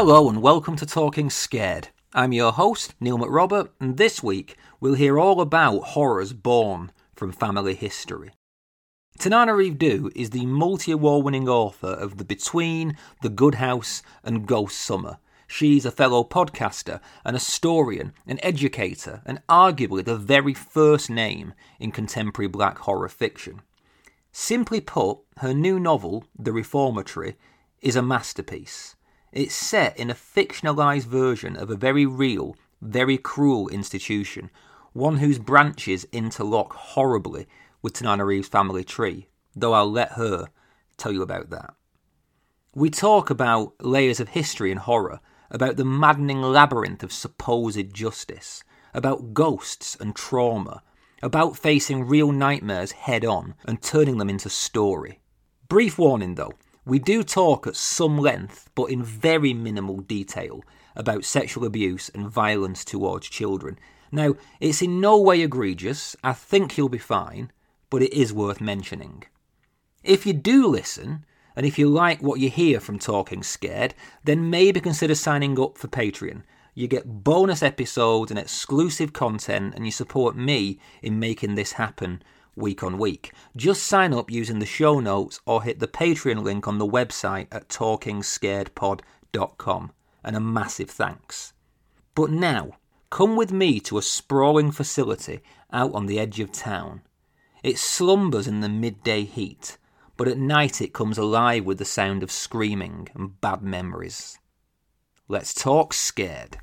Hello and welcome to Talking Scared. I'm your host, Neil McRobert, and this week we'll hear all about horrors born from family history. Tananarive Due is the multi-award winning author of The Between, The Good House and Ghost Summer. She's a fellow podcaster, an historian, an educator, and arguably the very first name in contemporary black horror fiction. Simply put, her new novel, The Reformatory, is a masterpiece. It's set in a fictionalised version of a very real, very cruel institution, one whose branches interlock horribly with Tananarive's family tree, though I'll let her tell you about that. We talk about layers of history and horror, about the maddening labyrinth of supposed justice, about ghosts and trauma, about facing real nightmares head-on and turning them into story. Brief warning though, we do talk at some length, but in very minimal detail, about sexual abuse and violence towards children. Now, it's in no way egregious, I think you'll be fine, but it is worth mentioning. If you do listen, and if you like what you hear from Talking Scared, then maybe consider signing up for Patreon. You get bonus episodes and exclusive content, and you support me in making this happen week on week. Just sign up using the show notes or hit the Patreon link on the website at talkingscaredpod.com. And a massive thanks. But now, come with me to a sprawling facility out on the edge of town. It slumbers in the midday heat, but at night it comes alive with the sound of screaming and bad memories. Let's talk scared.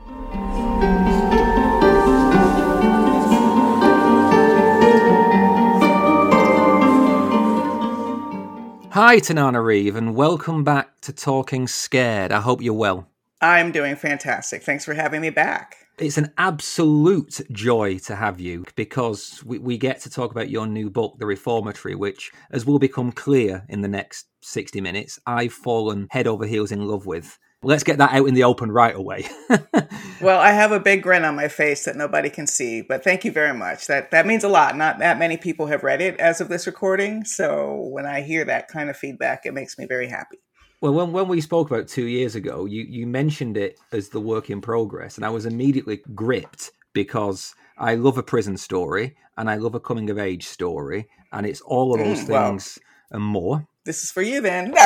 Hi Tananarive, and welcome back to Talking Scared. I hope you're well. I'm doing fantastic. Thanks for having me back. It's an absolute joy to have you because we get to talk about your new book, The Reformatory, which, as will become clear in the next 60 minutes, I've fallen head over heels in love with. Let's get that out in the open right away. Well, I have a big grin on my face that nobody can see, but thank you very much. That means a lot. Not that many people have read it as of this recording, so when I hear that kind of feedback, it makes me very happy. Well, when we spoke about 2 years ago, you mentioned it as the work in progress, and I was immediately gripped because I love a prison story, and I love a coming-of-age story, and it's all of those things and more. This is for you, then.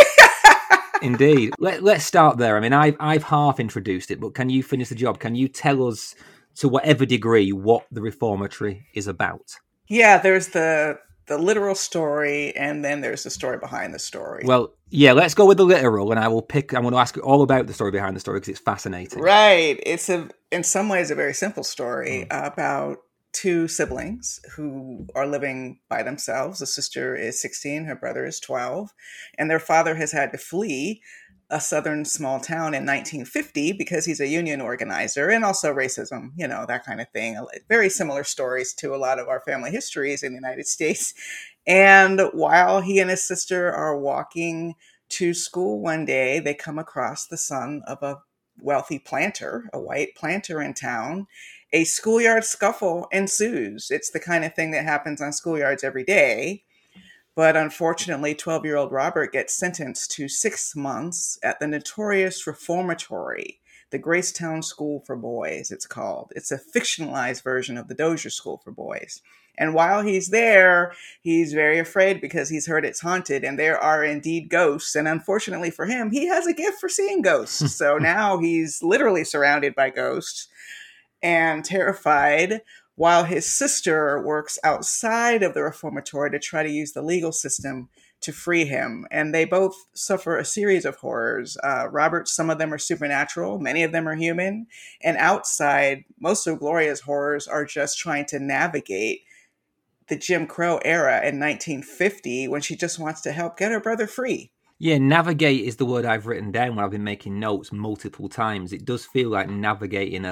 Indeed. Let's start there. I mean, I've half introduced it, but can you finish the job? Can you tell us, to whatever degree, what The Reformatory is about? Yeah, there's the literal story, and then there's the story behind the story. Well, yeah, let's go with the literal, and I'm going to ask you all about the story behind the story because it's fascinating. Right. It's in some ways a very simple story about two siblings who are living by themselves. The sister is 16, her brother is 12, and their father has had to flee a southern small town in 1950 because he's a union organizer, and also racism, that kind of thing. Very similar stories to a lot of our family histories in the United States. And while he and his sister are walking to school one day, they come across the son of a wealthy planter, a white planter in town. A schoolyard scuffle ensues. It's the kind of thing that happens on schoolyards every day. But unfortunately, 12-year-old Robert gets sentenced to 6 months at the notorious Reformatory, the Gracetown School for Boys, it's called. It's a fictionalized version of the Dozier School for Boys. And while he's there, he's very afraid because he's heard it's haunted and there are indeed ghosts. And unfortunately for him, he has a gift for seeing ghosts. So now he's literally surrounded by ghosts and terrified, while his sister works outside of the reformatory to try to use the legal system to free him. And they both suffer a series of horrors. Robert, some of them are supernatural, many of them are human. And outside, most of Gloria's horrors are just trying to navigate the Jim Crow era in 1950 when she just wants to help get her brother free. Yeah, navigate is the word I've written down when I've been making notes multiple times. It does feel like navigating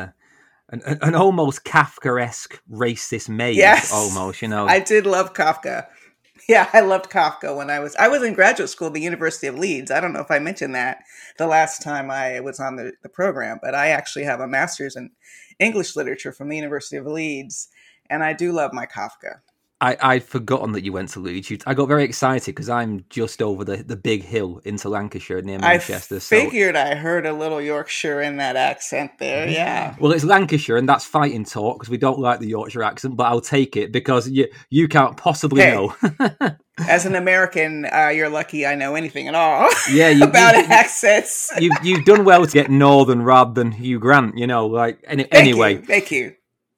an almost Kafkaesque racist maze. Yes, almost, I did love Kafka. Yeah, I loved Kafka when I was in graduate school at the University of Leeds. I don't know if I mentioned that the last time I was on the program, but I actually have a master's in English literature from the University of Leeds, and I do love my Kafka. I'd forgotten that you went to Looney Tunes. I got very excited because I'm just over the big hill into Lancashire near Manchester. I figured I heard a little Yorkshire in that accent there. Yeah. Well, it's Lancashire, and that's fighting talk because we don't like the Yorkshire accent, but I'll take it because you can't possibly know. As an American, you're lucky I know anything at all about accents. You've done well to get Northern rather than Hugh Grant, anyway. Thank you.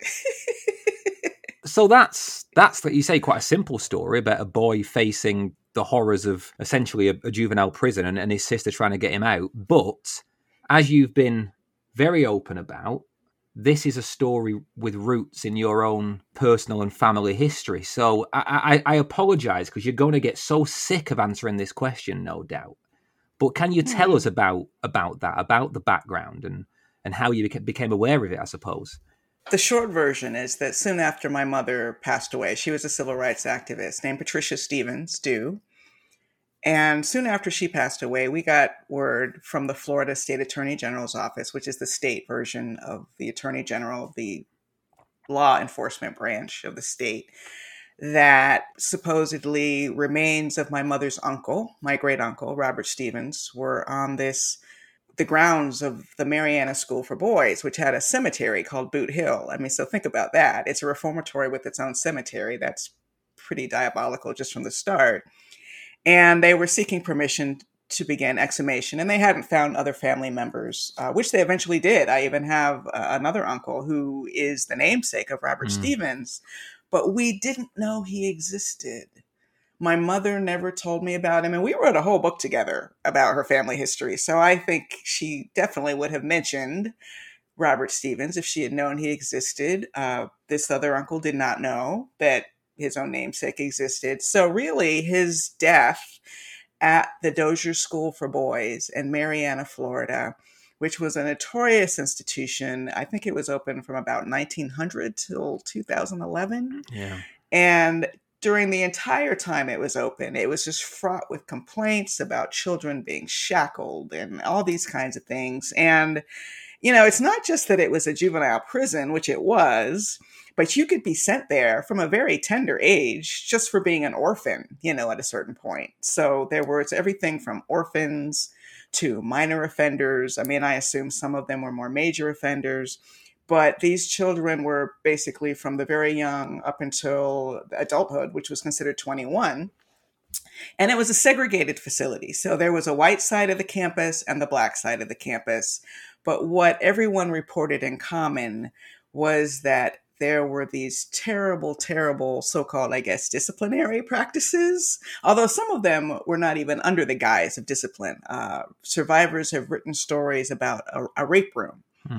So that's like you say, quite a simple story about a boy facing the horrors of essentially a juvenile prison and his sister trying to get him out. But as you've been very open about, this is a story with roots in your own personal and family history. So I apologize because you're going to get so sick of answering this question, no doubt. But can you tell us about that, about the background and how you became aware of it, I suppose? The short version is that soon after my mother passed away, she was a civil rights activist named Patricia Stevens Dew. And soon after she passed away, we got word from the Florida State Attorney General's office, which is the state version of the Attorney General, the law enforcement branch of the state, that supposedly remains of my mother's uncle, my great uncle, Robert Stevens, were on the grounds of the Mariana School for Boys, which had a cemetery called Boot Hill. I mean, so think about that. It's a reformatory with its own cemetery. That's pretty diabolical just from the start. And they were seeking permission to begin exhumation, and they hadn't found other family members, which they eventually did. I even have another uncle who is the namesake of Robert Stevens, but we didn't know he existed. My mother never told me about him, and we wrote a whole book together about her family history. So I think she definitely would have mentioned Robert Stevens if she had known he existed. This other uncle did not know that his own namesake existed. So really, his death at the Dozier School for Boys in Mariana, Florida, which was a notorious institution. I think it was open from about 1900 till 2011. Yeah. And during the entire time it was open, it was just fraught with complaints about children being shackled and all these kinds of things. And, it's not just that it was a juvenile prison, which it was, but you could be sent there from a very tender age just for being an orphan, at a certain point. So there was everything from orphans to minor offenders. I mean, I assume some of them were more major offenders. But these children were basically from the very young up until adulthood, which was considered 21. And it was a segregated facility. So there was a white side of the campus and the black side of the campus. But what everyone reported in common was that there were these terrible, terrible so-called, I guess, disciplinary practices, although some of them were not even under the guise of discipline. Survivors have written stories about a rape room.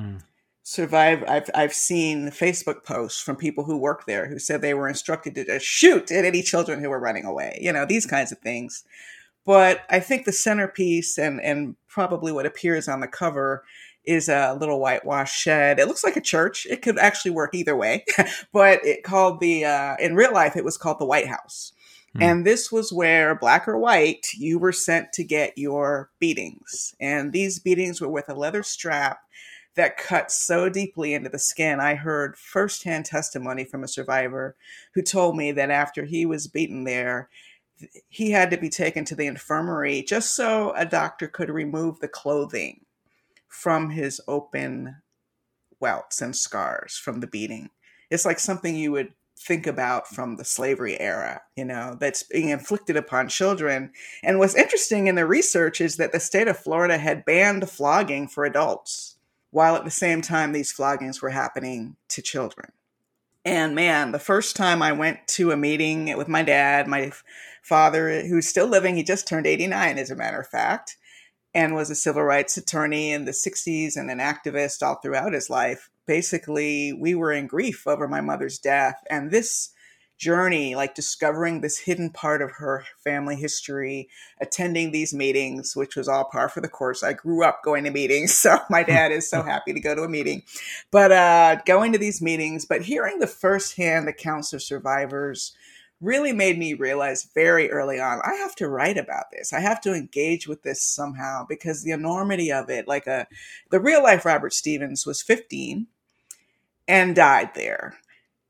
I've seen Facebook posts from people who work there who said they were instructed to just shoot at any children who were running away, these kinds of things. But I think the centerpiece and probably what appears on the cover is a little whitewashed shed. It looks like a church. It could actually work either way, but in real life, it was called the White House. And this was where, black or white, you were sent to get your beatings. And these beatings were with a leather strap that cut so deeply into the skin. I heard firsthand testimony from a survivor who told me that after he was beaten there, he had to be taken to the infirmary just so a doctor could remove the clothing from his open welts and scars from the beating. It's like something you would think about from the slavery era, that's being inflicted upon children. And what's interesting in the research is that the state of Florida had banned flogging for adults, while at the same time these floggings were happening to children. And man, the first time I went to a meeting with my dad, my father, who's still living, he just turned 89, as a matter of fact, and was a civil rights attorney in the 60s and an activist all throughout his life. Basically, we were in grief over my mother's death. And this journey, like discovering this hidden part of her family history, attending these meetings, which was all par for the course. I grew up going to meetings, so my dad is so happy to go to a meeting. But going to these meetings, but hearing the firsthand accounts of survivors really made me realize very early on, I have to write about this. I have to engage with this somehow, because the enormity of it, the real life Robert Stevens was 15 and died there.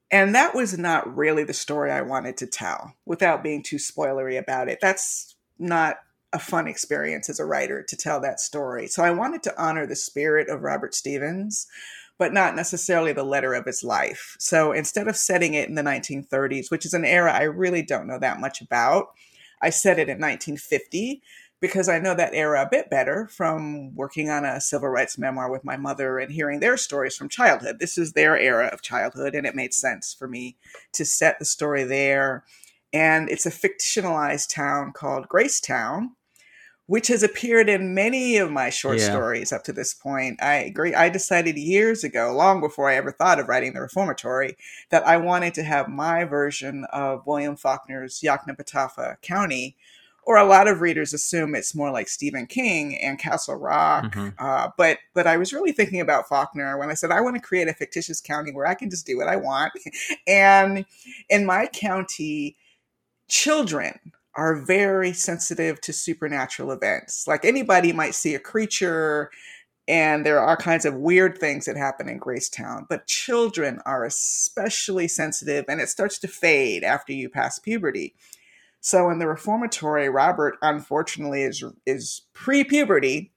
And that was not really the story I wanted to tell without being too spoilery about it. That's not a fun experience as a writer to tell that story. So I wanted to honor the spirit of Robert Stevens, but not necessarily the letter of his life. So instead of setting it in the 1930s, which is an era I really don't know that much about, I set it in 1950 because I know that era a bit better from working on a civil rights memoir with my mother and hearing their stories from childhood. This is their era of childhood, and it made sense for me to set the story there. And it's a fictionalized town called Gracetown, which has appeared in many of my short stories up to this point. I agree. I decided years ago, long before I ever thought of writing The Reformatory, that I wanted to have my version of William Faulkner's Yoknapatawpha County, or a lot of readers assume it's more like Stephen King and Castle Rock. Mm-hmm. But I was really thinking about Faulkner when I said, I want to create a fictitious county where I can just do what I want. And in my county, children are very sensitive to supernatural events. Like anybody might see a creature, and there are all kinds of weird things that happen in Gracetown, but children are especially sensitive, and it starts to fade after you pass puberty. So in The Reformatory, Robert, unfortunately, is pre-puberty,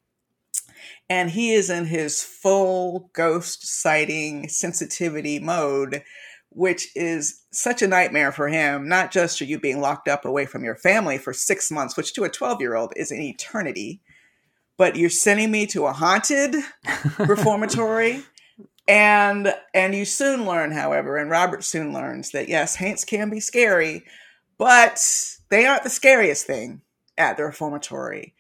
and he is in his full ghost sighting sensitivity mode, which is such a nightmare for him. Not just are you being locked up away from your family for 6 months, which to a 12-year-old is an eternity, but you're sending me to a haunted reformatory. And you soon learn, however, and Robert soon learns that yes, haints can be scary, but they aren't the scariest thing at the reformatory.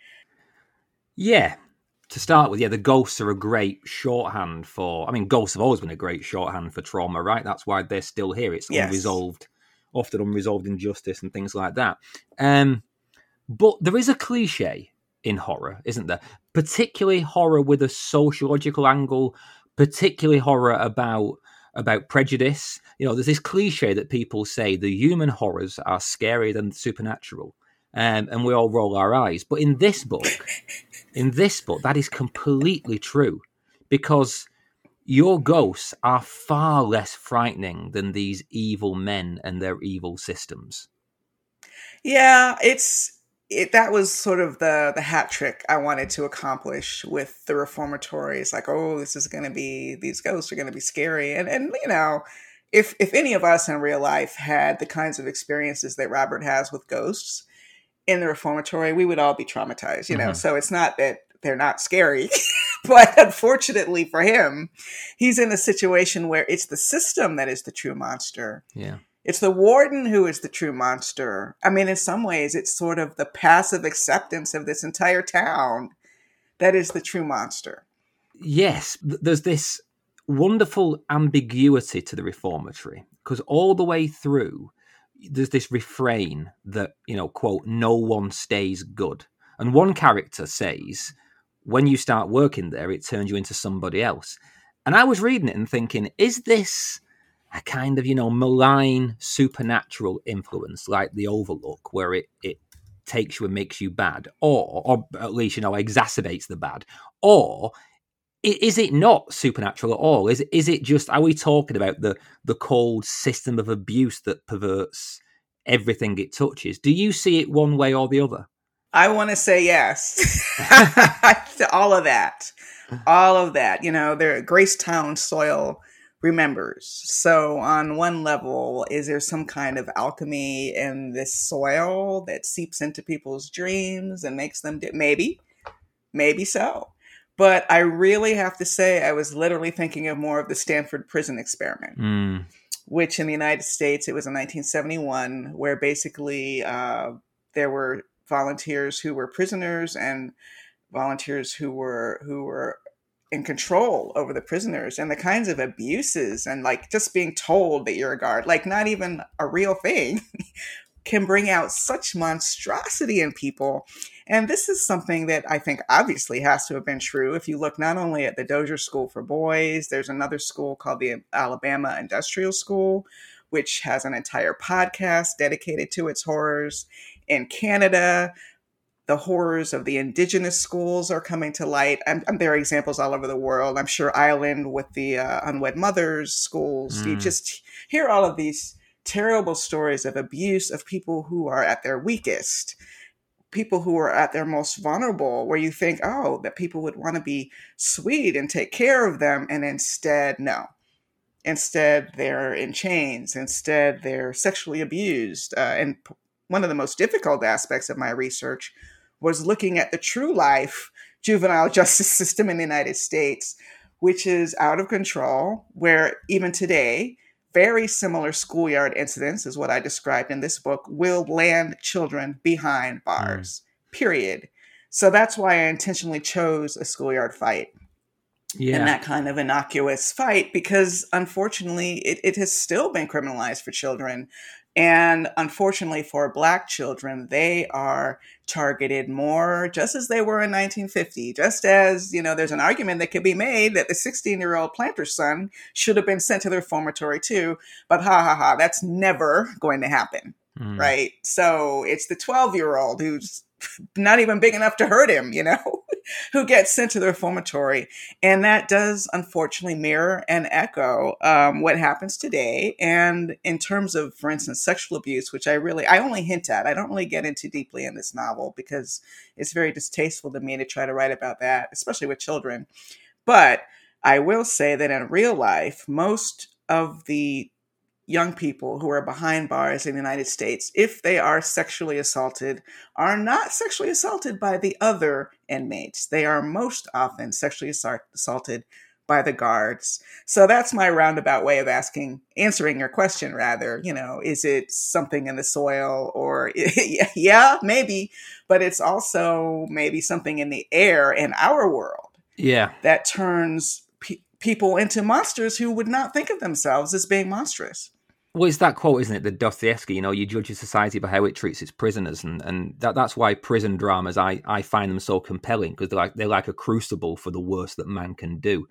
Yeah. To start with, the ghosts are a great shorthand for... I mean, ghosts have always been a great shorthand for trauma, right? That's why they're still here. It's unresolved, often unresolved injustice and things like that. But there is a cliche in horror, isn't there? Particularly horror with a sociological angle, particularly horror about prejudice. There's this cliche that people say the human horrors are scarier than the supernatural. And we all roll our eyes. But in this book, that is completely true, because your ghosts are far less frightening than these evil men and their evil systems. Yeah, that was sort of the hat trick I wanted to accomplish with the reformatory. It's like, oh, these ghosts are going to be scary. And if any of us in real life had the kinds of experiences that Robert has with ghosts in the reformatory, we would all be traumatized, Mm-hmm. So it's not that they're not scary, but unfortunately for him, he's in a situation where it's the system that is the true monster. Yeah. It's the warden who is the true monster. I mean, in some ways, it's sort of the passive acceptance of this entire town that is the true monster. Yes, there's this wonderful ambiguity to the reformatory, because all the way through, there's this refrain that, quote, no one stays good. And one character says, when you start working there, it turns you into somebody else. And I was reading it and thinking, is this a kind of, malign supernatural influence like The Overlook, where it takes you and makes you bad, or at least, exacerbates the bad? Or is it not supernatural at all? Is it just, are we talking about the cold system of abuse that perverts everything it touches? Do you see it one way or the other? I want to say yes. All of that. Their Gracetown soil remembers. So on one level, is there some kind of alchemy in this soil that seeps into people's dreams and makes them maybe so. But I really have to say, I was literally thinking of more of the Stanford Prison Experiment, which in the United States, it was in 1971, where basically there were volunteers who were prisoners and volunteers who were in control over the prisoners, and the kinds of abuses and like just being told that you're a guard, like not even a real thing, can bring out such monstrosity in people. And this is something that I think obviously has to have been true. If you look not only at the Dozier School for Boys, there's another school called the Alabama Industrial School, which has an entire podcast dedicated to its horrors. In Canada, The horrors of the indigenous schools are coming to light. There are examples all over the world. I'm sure Ireland with the unwed mothers schools. You just hear all of these terrible stories of abuse of people who are at their weakest, people who are at their most vulnerable, where you think, oh, that people would want to be sweet and take care of them. And instead, no. Instead, they're in chains. Instead, they're sexually abused. And one of the most difficult aspects of my research was looking at the true life juvenile justice system in the United States, which is out of control, where even today, very similar schoolyard incidents is what I described in this book will land children behind bars, period. So that's why I intentionally chose a schoolyard fight. And that kind of innocuous fight, because unfortunately, it has still been criminalized for children. And unfortunately for Black children, they are targeted more, just as they were in 1950. Just as, there's an argument that could be made that the 16-year-old planter's son should have been sent to the reformatory too. But that's never going to happen, right? So it's the 12-year-old who's not even big enough to hurt him, who gets sent to the reformatory. And that does unfortunately mirror and echo what happens today. And in terms of, for instance, sexual abuse, which I only hint at, I don't really get into deeply in this novel because it's very distasteful to me to try to write about that, especially with children. But I will say that in real life, most of the young people who are behind bars in the United States, if they are sexually assaulted, are not sexually assaulted by the other inmates. They are most often sexually assaulted by the guards. So that's my roundabout way of answering your question, rather. Is it something in the soil or, yeah, maybe, but it's also maybe something in the air in our world. Yeah. That turns people into monsters who would not think of themselves as being monstrous. Well, it's that quote, isn't it? The Dostoevsky, you judge a society by how it treats its prisoners. And that's why prison dramas, I find them so compelling, because they're like a crucible for the worst that man can do.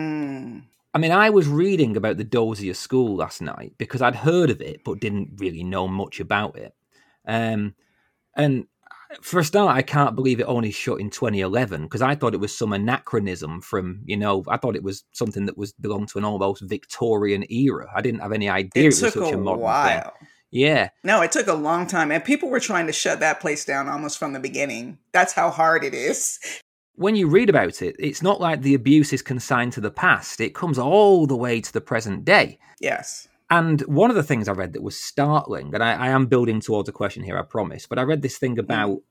I mean, I was reading about the Dozier School last night because I'd heard of it, but didn't really know much about it. And for a start, I can't believe it only shut in 2011, because I thought it was some anachronism from, I thought it was something that belonged to an almost Victorian era. I didn't have any idea it was such a modern thing. Yeah. No, it took a long time. And people were trying to shut that place down almost from the beginning. That's how hard it is. When you read about it, it's not like the abuse is consigned to the past. It comes all the way to the present day. Yes. And one of the things I read that was startling, and I am building towards a question here, I promise, but I read this thing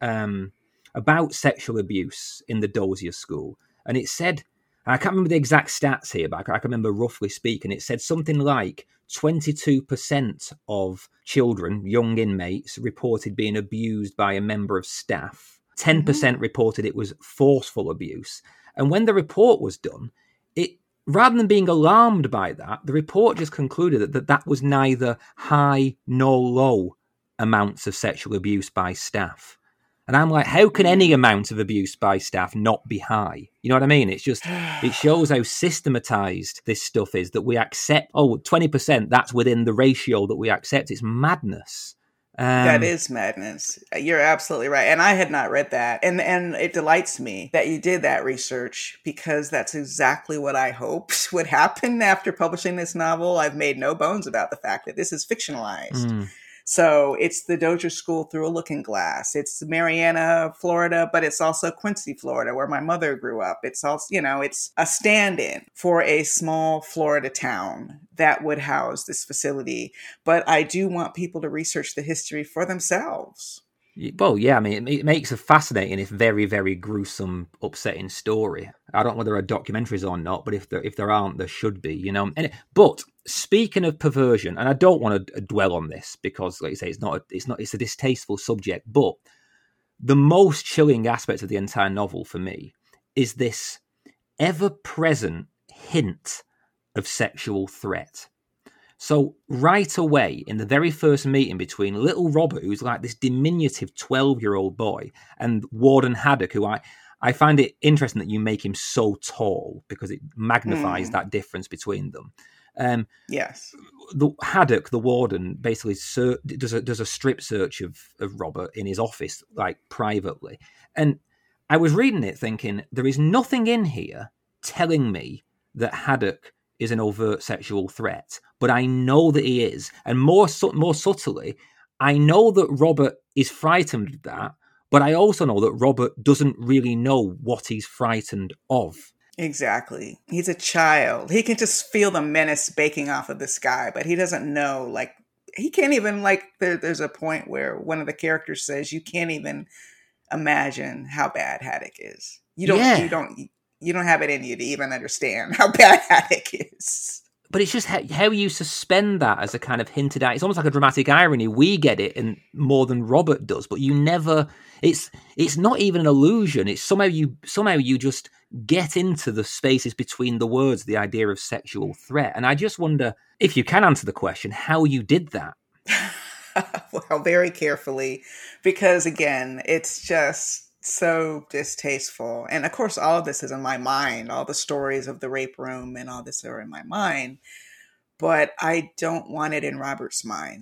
about sexual abuse in the Dozier School. And it said, I can't remember the exact stats here, but I can remember roughly speaking, it said something like 22% of children, young inmates, reported being abused by a member of staff. 10% reported it was forceful abuse. And when the report was done, rather than being alarmed by that, the report just concluded that was neither high nor low amounts of sexual abuse by staff. And I'm like, how can any amount of abuse by staff not be high? You know what I mean? It's just, it shows how systematized this stuff is, that we accept, 20%, that's within the ratio that we accept. It's madness. That is madness. You're absolutely right. And I had not read that. And it delights me that you did that research, because that's exactly what I hoped would happen after publishing this novel. I've made no bones about the fact that this is fictionalized. So it's the Dozier School through a looking glass. It's Marianna, Florida, but it's also Quincy, Florida, where my mother grew up. It's also, it's a stand-in for a small Florida town that would house this facility. But I do want people to research the history for themselves. Well, yeah, I mean, it makes a fascinating, if very, very gruesome, upsetting story. I don't know whether there are documentaries or not, but if there aren't, there should be, But speaking of perversion, and I don't want to dwell on this because, like you say, it's a distasteful subject. But the most chilling aspect of the entire novel for me is this ever-present hint of sexual threat. So right away, in the very first meeting between little Robert, who's like this diminutive 12-year-old boy, and Warden Haddock, who I find it interesting that you make him so tall, because it magnifies that difference between them. Yes. The Haddock, the warden, basically does a strip search of Robert in his office, like privately. And I was reading it thinking, there is nothing in here telling me that Haddock is an overt sexual threat, but I know that he is. And more subtly, I know that Robert is frightened of that, but I also know that Robert doesn't really know what he's frightened of. Exactly. He's a child. He can just feel the menace baking off of the sky, but he doesn't know, like, he can't even, like, there's a point where one of the characters says, you can't even imagine how bad Haddock is. You don't have it in you to even understand how bad Haddock is. But it's just how you suspend that as a kind of hinted at. It's almost like a dramatic irony. We get it in more than Robert does, but you never. It's not even an illusion. It's somehow you just get into the spaces between the words, the idea of sexual threat. And I just wonder if you can answer the question how you did that. Well, very carefully, because again, it's just so distasteful. And of course, all of this is in my mind. All the stories of the rape room and all this are in my mind. But I don't want it in Robert's mind.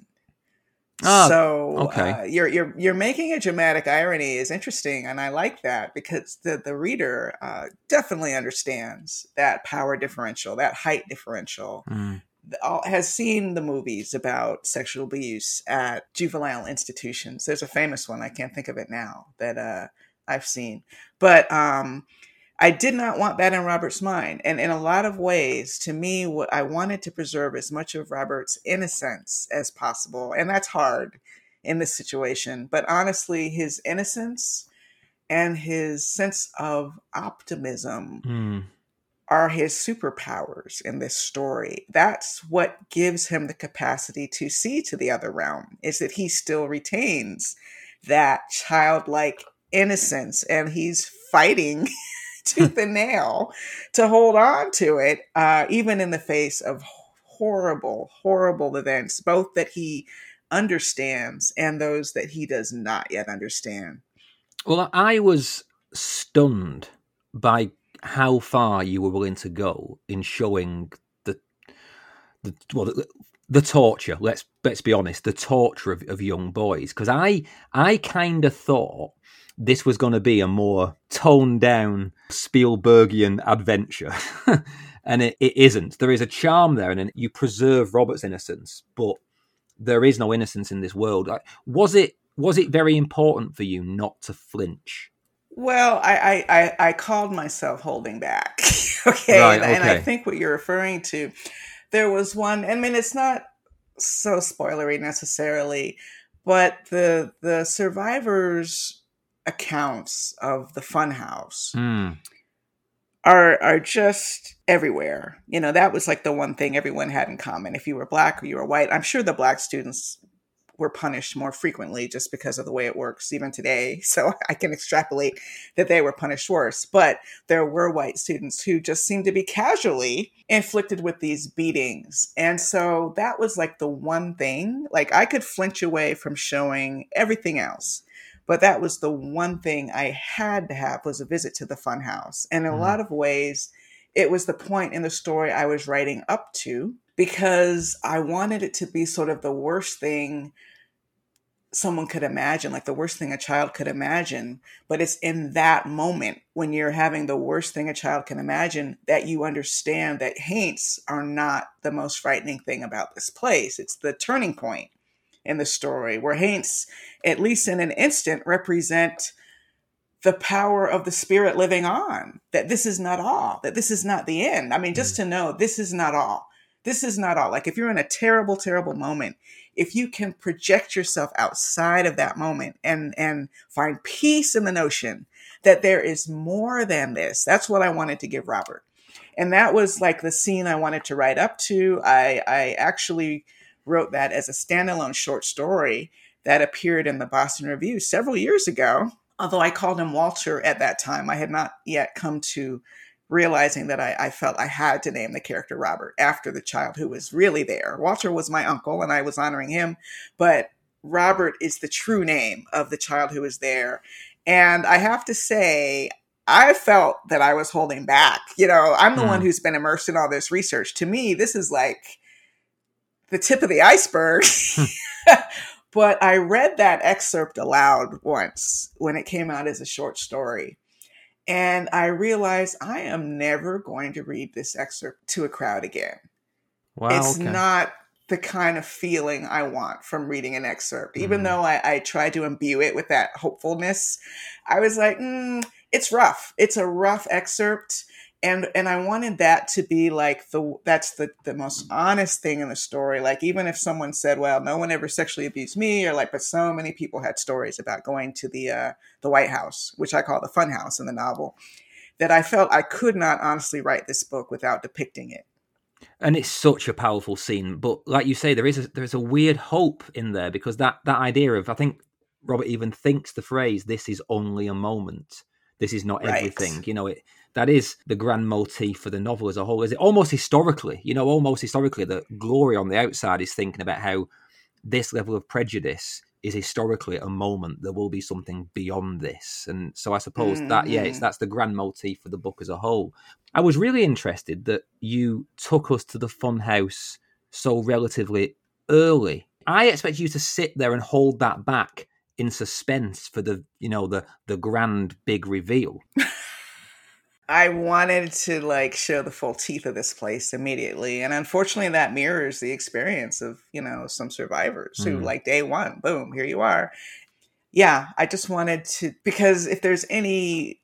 Okay. You're making a dramatic irony is interesting, and I like that because the reader definitely understands that power differential, that height differential. Has seen the movies about sexual abuse at juvenile institutions. There's a famous one, I can't think of it now, that I've seen. But I did not want that in Robert's mind. And in a lot of ways, to me, what I wanted to preserve as much of Robert's innocence as possible. And that's hard in this situation. But honestly, his innocence and his sense of optimism are his superpowers in this story. That's what gives him the capacity to see to the other realm, is that he still retains that childlike innocence, and he's fighting tooth and nail to hold on to it, even in the face of horrible, horrible events, both that he understands and those that he does not yet understand. Well, I was stunned by how far you were willing to go in showing the torture. Let's be honest, the torture of young boys. Because I kind of thought this was going to be a more toned down Spielbergian adventure, and it isn't. There is a charm there, and you preserve Robert's innocence, but there is no innocence in this world. Was it very important for you not to flinch? Well, I called myself holding back. Okay. Right, and I think what you're referring to, there was one, I mean, it's not so spoilery necessarily, but the survivors' accounts of the funhouse are just everywhere. You know, that was like the one thing everyone had in common. If you were Black or you were white, I'm sure the Black students were punished more frequently just because of the way it works even today. So I can extrapolate that they were punished worse. But there were white students who just seemed to be casually inflicted with these beatings. And so that was like the one thing, like I could flinch away from showing everything else. But that was the one thing I had to have, was a visit to the funhouse. And in a lot of ways, it was the point in the story I was writing up to, because I wanted it to be sort of the worst thing someone could imagine, like the worst thing a child could imagine. But it's in that moment when you're having the worst thing a child can imagine that you understand that haints are not the most frightening thing about this place. It's the turning point in the story where haints, at least in an instant, represent the power of the spirit living on, that this is not all, that this is not the end. I mean, just to know this is not all. This is not all. Like if you're in a terrible, terrible moment, if you can project yourself outside of that moment and find peace in the notion that there is more than this, that's what I wanted to give Robert. And that was like the scene I wanted to write up to. I actually wrote that as a standalone short story that appeared in the Boston Review several years ago. Although I called him Walter at that time, I had not yet come to realizing that I felt I had to name the character Robert after the child who was really there. Walter was my uncle and I was honoring him, but Robert is the true name of the child who was there. And I have to say, I felt that I was holding back. I'm the one who's been immersed in all this research. To me, this is like the tip of the iceberg. But I read that excerpt aloud once when it came out as a short story. And I realized I am never going to read this excerpt to a crowd again. Wow, it's not the kind of feeling I want from reading an excerpt. Even though I tried to imbue it with that hopefulness, I was like, it's rough. It's a rough excerpt. And I wanted that to be like that's the most honest thing in the story. Like, even if someone said, well, no one ever sexually abused me, or like, but so many people had stories about going to the White House, which I call the fun house in the novel, that I felt I could not honestly write this book without depicting it. And it's such a powerful scene. But like you say, there is a weird hope in there, because that idea of, I think Robert even thinks the phrase, this is only a moment. This is not everything. That is the grand motif for the novel as a whole. Is it almost historically, that Glory on the outside is thinking about how this level of prejudice is historically a moment. There will be something beyond this. And so I suppose that's the grand motif for the book as a whole. I was really interested that you took us to the funhouse so relatively early. I expect you to sit there and hold that back in suspense for the grand big reveal. I wanted to show the full teeth of this place immediately. And unfortunately that mirrors the experience of, some survivors who day one, boom, here you are. Yeah, I just wanted to, because if there's any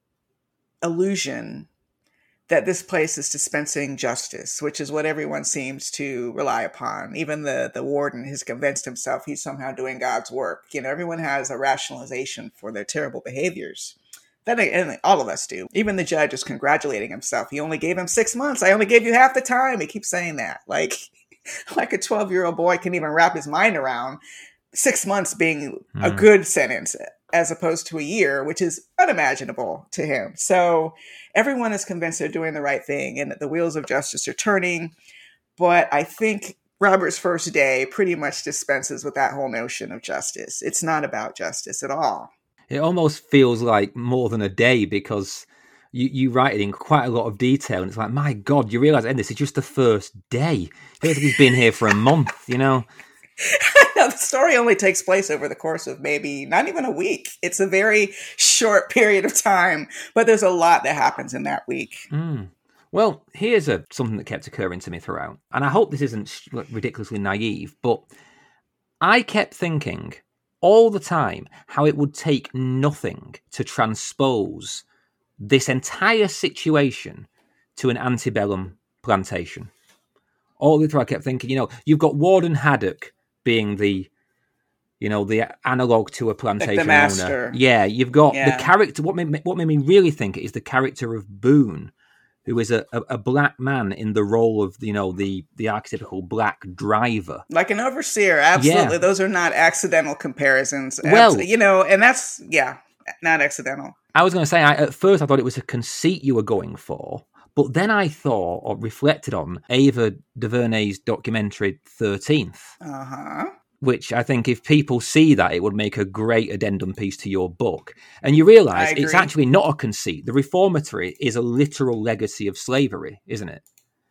illusion that this place is dispensing justice, which is what everyone seems to rely upon. Even the warden has convinced himself he's somehow doing God's work. Everyone has a rationalization for their terrible behaviors. And all of us do. Even the judge is congratulating himself. He only gave him 6 months. I only gave you half the time. He keeps saying that. Like a 12-year-old boy can even wrap his mind around 6 months being a good sentence, as opposed to a year, which is unimaginable to him. So everyone is convinced they're doing the right thing and that the wheels of justice are turning. But I think Robert's first day pretty much dispenses with that whole notion of justice. It's not about justice at all. It almost feels like more than a day, because you write it in quite a lot of detail. And it's like, my God, you realize this is just the first day. It feels like he's been here for a month, No, the story only takes place over the course of maybe not even a week. It's a very short period of time, but there's a lot that happens in that week. Well, here's something that kept occurring to me throughout. And I hope this isn't ridiculously naive, but I kept thinking all the time how it would take nothing to transpose this entire situation to an antebellum plantation. All the time I kept thinking, you've got Warden Haddock being the analog to a plantation like the master. owner. Yeah, you've got the character. What made me really think it is the character of Boone, who is a black man in the role of the archetypical black driver, like an overseer. Absolutely, yeah. Those are not accidental comparisons. Well, and that's not accidental. I was going to say, at first I thought it was a conceit you were going for, but then I thought or reflected on Ava DuVernay's documentary 13th. Which I think if people see that, it would make a great addendum piece to your book. And you realise it's actually not a conceit. The Reformatory is a literal legacy of slavery, isn't it?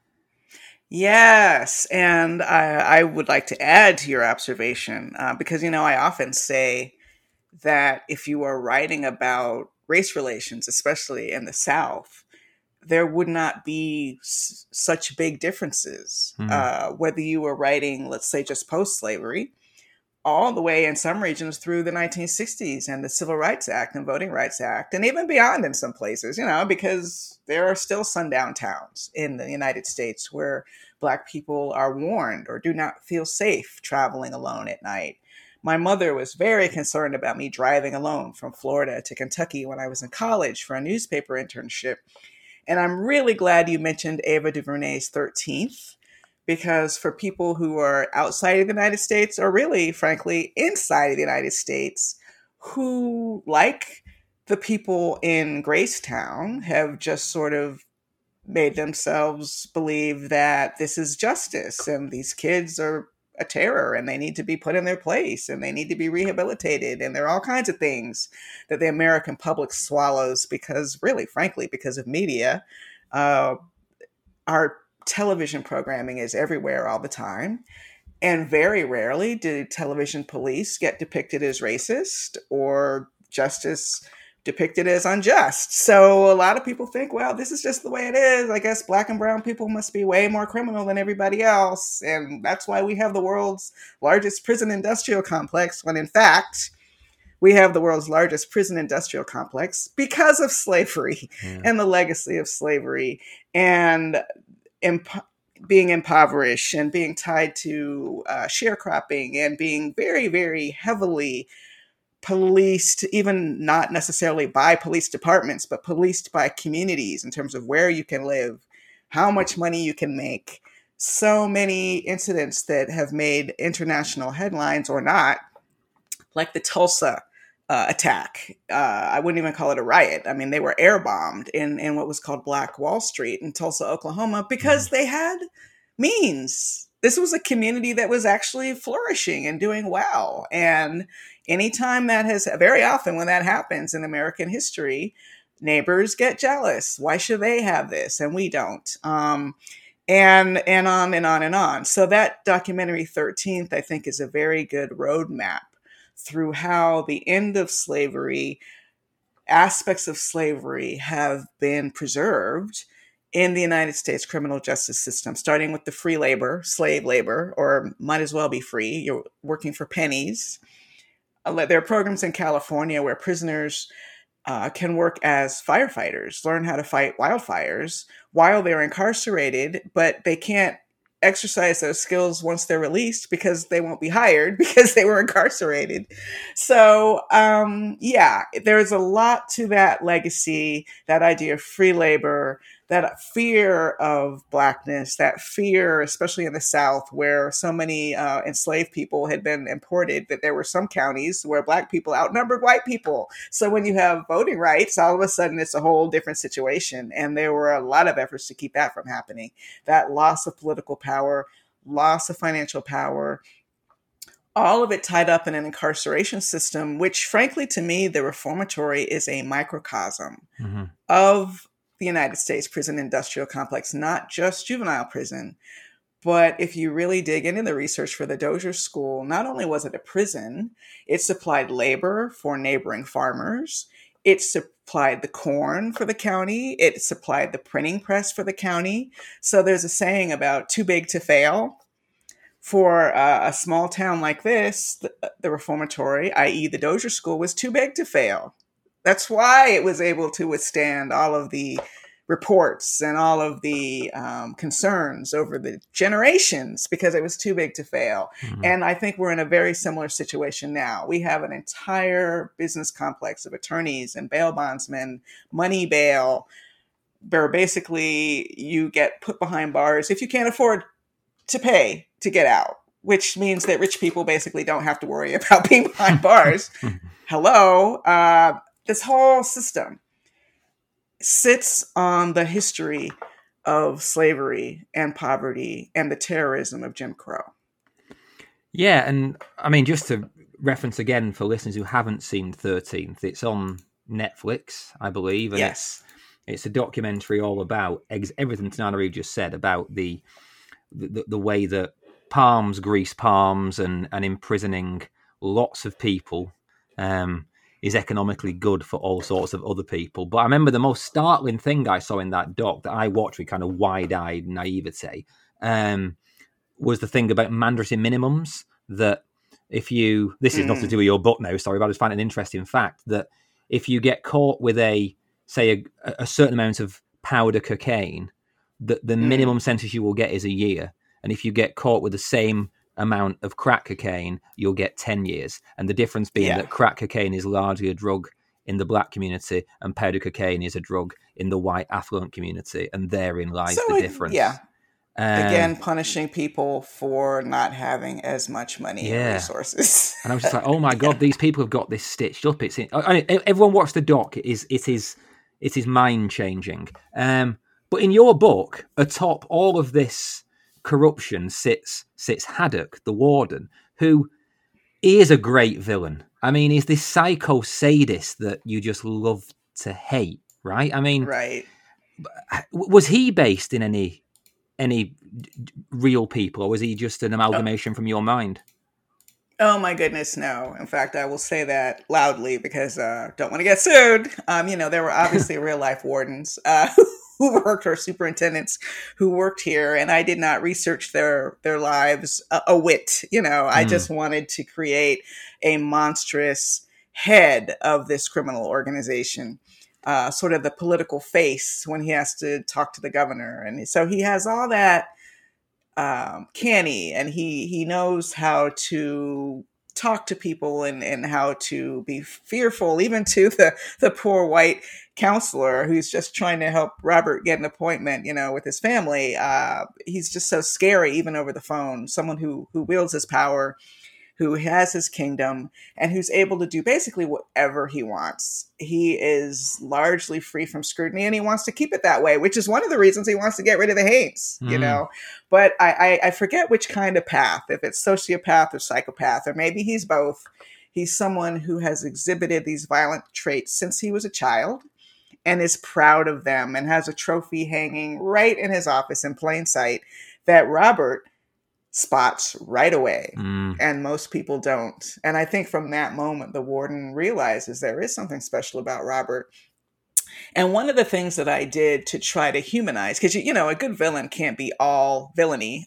Yes. And I would like to add to your observation, because, I often say that if you are writing about race relations, especially in the South, there would not be such big differences, whether you were writing, let's say, just post-slavery, all the way in some regions through the 1960s and the Civil Rights Act and Voting Rights Act, and even beyond in some places, because there are still sundown towns in the United States where Black people are warned or do not feel safe traveling alone at night. My mother was very concerned about me driving alone from Florida to Kentucky when I was in college for a newspaper internship. And I'm really glad you mentioned Ava DuVernay's 13th, because for people who are outside of the United States, or really, frankly, inside of the United States, who, like the people in Gracetown, have just sort of made themselves believe that this is justice and these kids are a terror and they need to be put in their place and they need to be rehabilitated. And there are all kinds of things that the American public swallows because, really, frankly, because of media. Our television programming is everywhere all the time. And very rarely do television police get depicted as racist or justice depicted as unjust. So a lot of people think, well, this is just the way it is. I guess black and brown people must be way more criminal than everybody else. And that's why we have the world's largest prison industrial complex, when in fact, we have the world's largest prison industrial complex because of slavery and the legacy of slavery and being impoverished and being tied to sharecropping and being very, very heavily policed, even not necessarily by police departments, but policed by communities in terms of where you can live, how much money you can make. So many incidents that have made international headlines or not, like the Tulsa attack. I wouldn't even call it a riot. I mean, they were air bombed in what was called Black Wall Street in Tulsa, Oklahoma, because they had means. This was a community that was actually flourishing and doing well. And anytime very often when that happens in American history, neighbors get jealous. Why should they have this and we don't? And on and on and on. So that documentary 13th, I think, is a very good roadmap through how the end of slavery, aspects of slavery have been preserved in the United States criminal justice system, starting with the free labor, slave labor, or might as well be free. You're working for pennies. There are programs in California where prisoners can work as firefighters, learn how to fight wildfires while they're incarcerated, but they can't exercise those skills once they're released because they won't be hired because they were incarcerated. So, there's a lot to that legacy, that idea of free labor, that fear of Blackness, that fear, especially in the South, where so many enslaved people had been imported, that there were some counties where Black people outnumbered white people. So when you have voting rights, all of a sudden it's a whole different situation. And there were a lot of efforts to keep that from happening. That loss of political power, loss of financial power, all of it tied up in an incarceration system, which frankly, to me, the reformatory is a microcosm of the United States prison industrial complex, not just juvenile prison. But if you really dig into the research for the Dozier School, not only was it a prison, it supplied labor for neighboring farmers. It supplied the corn for the county. It supplied the printing press for the county. So there's a saying about too big to fail. For a small town like this, the reformatory, i.e. the Dozier School, was too big to fail. That's why it was able to withstand all of the reports and all of the concerns over the generations, because it was too big to fail. And I think we're in a very similar situation now. We have an entire business complex of attorneys and bail bondsmen, money bail, where basically you get put behind bars if you can't afford to pay to get out, which means that rich people basically don't have to worry about being behind bars. Hello. This whole system sits on the history of slavery and poverty and the terrorism of Jim Crow. Yeah, and I mean, just to reference again for listeners who haven't seen 13th, it's on Netflix, I believe. And yes. It's a documentary all about everything Tananarive just said about the way that palms grease palms and imprisoning lots of people is economically good for all sorts of other people. But I remember the most startling thing I saw in that doc that I watched with kind of wide-eyed naivete was the thing about mandatory minimums, that if you... This is nothing to do with your book now, sorry, but I just find an interesting fact that if you get caught with a certain amount of powder cocaine, the minimum sentence you will get is a year. And if you get caught with the same amount of crack cocaine, you'll get 10 years. And the difference being that crack cocaine is largely a drug in the black community and powder cocaine is a drug in the white affluent community. And therein lies the difference. Yeah. Again, punishing people for not having as much money and resources. And I was just like, oh my God, these people have got this stitched up. Everyone watch the doc. It is mind changing. But in your book, atop all of this corruption sits Haddock, the warden, who is a great villain. I mean, he's this psycho sadist that you just love to hate, right? I mean, Right. was he based in any real people, or was he just an amalgamation from your mind? Oh my goodness, no. In fact, I will say that loudly because don't want to get sued. There were obviously real life wardens who worked, or superintendents who worked here, and I did not research their lives a whit. I just wanted to create a monstrous head of this criminal organization. Sort of the political face when he has to talk to the governor, and so he has all that canny, and he knows how to talk to people and how to be fearful, even to the poor white counselor who's just trying to help Robert get an appointment, with his family. He's just so scary, even over the phone. Someone who wields his power, who has his kingdom, and who's able to do basically whatever he wants. He is largely free from scrutiny, and he wants to keep it that way, which is one of the reasons he wants to get rid of the Haines, But I forget which kind of path, if it's sociopath or psychopath, or maybe he's both. He's someone who has exhibited these violent traits since he was a child and is proud of them and has a trophy hanging right in his office in plain sight that Robert spots right away. And most people don't. And I think from that moment, the warden realizes there is something special about Robert. And one of the things that I did to try to humanize, because, a good villain can't be all villainy.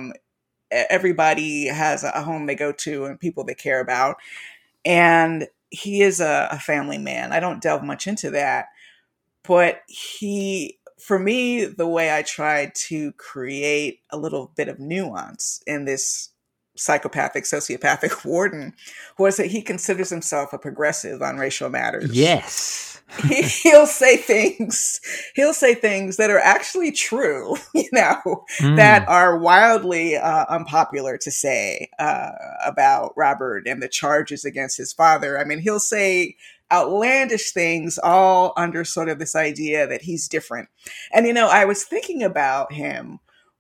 Everybody has a home they go to and people they care about. And he is a family man. I don't delve much into that. But for me, the way I tried to create a little bit of nuance in this psychopathic, sociopathic warden was that he considers himself a progressive on racial matters. Yes. He'll say things that are actually true, that are wildly unpopular to say about Robert and the charges against his father. I mean, he'll say outlandish things, all under sort of this idea that he's different. And, I was thinking about him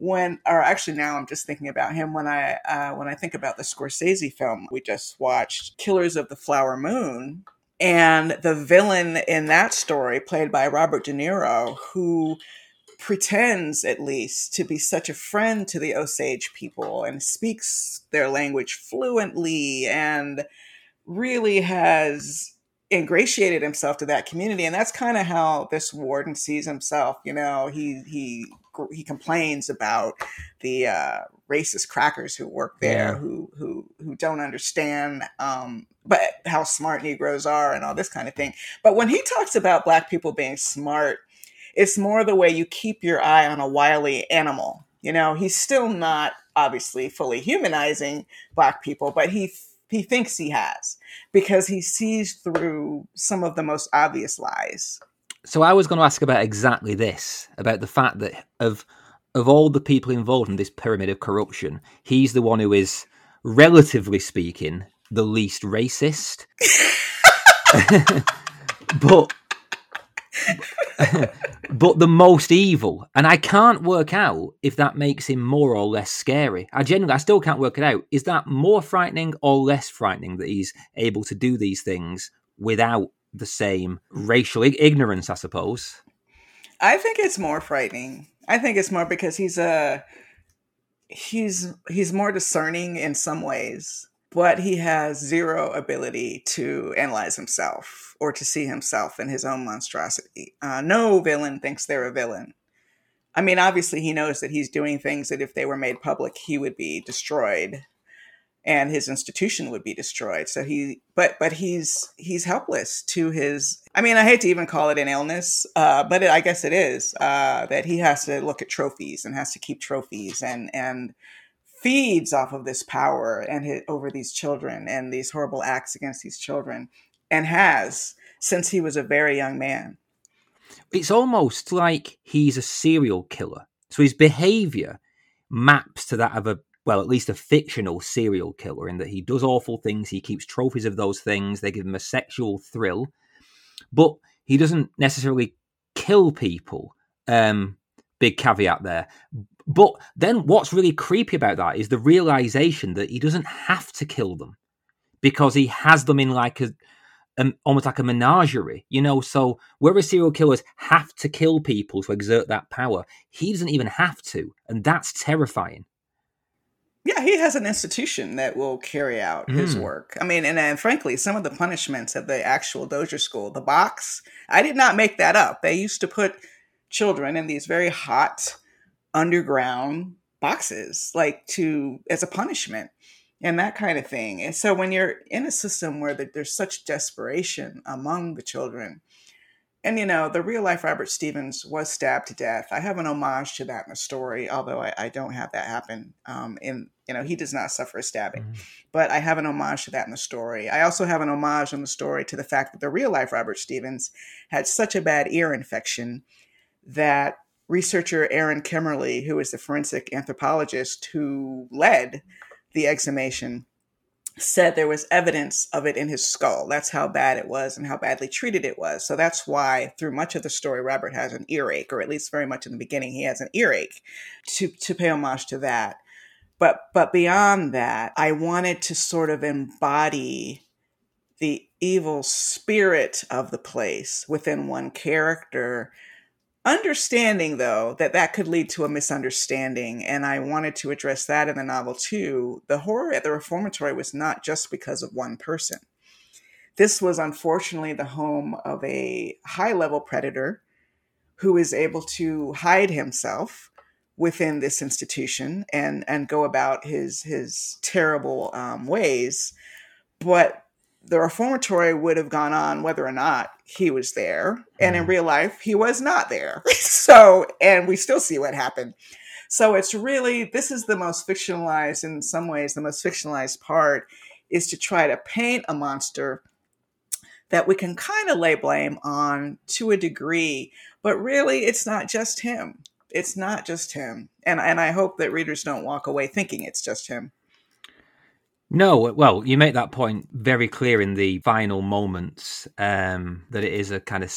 now I'm just thinking about him when I think about the Scorsese film we just watched, Killers of the Flower Moon. And the villain in that story, played by Robert De Niro, who pretends at least to be such a friend to the Osage people and speaks their language fluently and really has ingratiated himself to that community. And that's kind of how this warden sees himself. He complains about the racist crackers who work there, who don't understand but how smart Negroes are and all this kind of thing. But when he talks about Black people being smart, it's more the way you keep your eye on a wily animal. He's still not obviously fully humanizing Black people, but he thinks he has, because he sees through some of the most obvious lies. So I was going to ask about exactly this, about the fact that of all the people involved in this pyramid of corruption, he's the one who is, relatively speaking, the least racist. but the most evil. And I can't work out if that makes him more or less scary. I still can't work it out. Is that more frightening or less frightening that he's able to do these things without the same racial ignorance, I suppose? I think it's more frightening. I think it's more because he's more discerning in some ways, but he has zero ability to analyze himself or to see himself in his own monstrosity. No villain thinks they're a villain. I mean, obviously he knows that he's doing things that if they were made public, he would be destroyed and his institution would be destroyed. So but he's helpless to his, I mean, I hate to even call it an illness, but I guess it is, that he has to look at trophies and has to keep trophies and feeds off of this power and over these children and these horrible acts against these children, and has since he was a very young man. It's almost like he's a serial killer. So his behavior maps to that of at least a fictional serial killer, in that he does awful things, he keeps trophies of those things, they give him a sexual thrill, but he doesn't necessarily kill people. Big caveat there. But then what's really creepy about that is the realization that he doesn't have to kill them because he has them in like almost like a menagerie, so whereas serial killers have to kill people to exert that power, he doesn't even have to. And that's terrifying. Yeah, he has an institution that will carry out his work. I mean, and frankly, some of the punishments at the actual Dozier School, the box, I did not make that up. They used to put children in these very hot underground boxes, like as a punishment and that kind of thing. And so when you're in a system where there's such desperation among the children, and, the real life Robert Stevens was stabbed to death. I have an homage to that in the story, although I don't have that happen. He does not suffer a stabbing, but I have an homage to that in the story. I also have an homage in the story to the fact that the real life Robert Stevens had such a bad ear infection that researcher Aaron Kimmerly, who is the forensic anthropologist who led the exhumation, said there was evidence of it in his skull. That's how bad it was and how badly treated it was. So that's why through much of the story, Robert has an earache, or at least very much in the beginning, he has an earache, to pay homage to that. But beyond that, I wanted to sort of embody the evil spirit of the place within one character, understanding, though, that could lead to a misunderstanding. And I wanted to address that in the novel, too. The horror at the reformatory was not just because of one person. This was unfortunately the home of a high-level predator who is able to hide himself within this institution and go about his terrible ways. But the reformatory would have gone on whether or not he was there. And in real life, he was not there. And we still see what happened. So it's really, this is the most fictionalized, in some ways, the most fictionalized part is to try to paint a monster that we can kind of lay blame on to a degree. But really, it's not just him. It's not just him. And I hope that readers don't walk away thinking it's just him. No, well, you make that point very clear in the final moments, that it is a kind of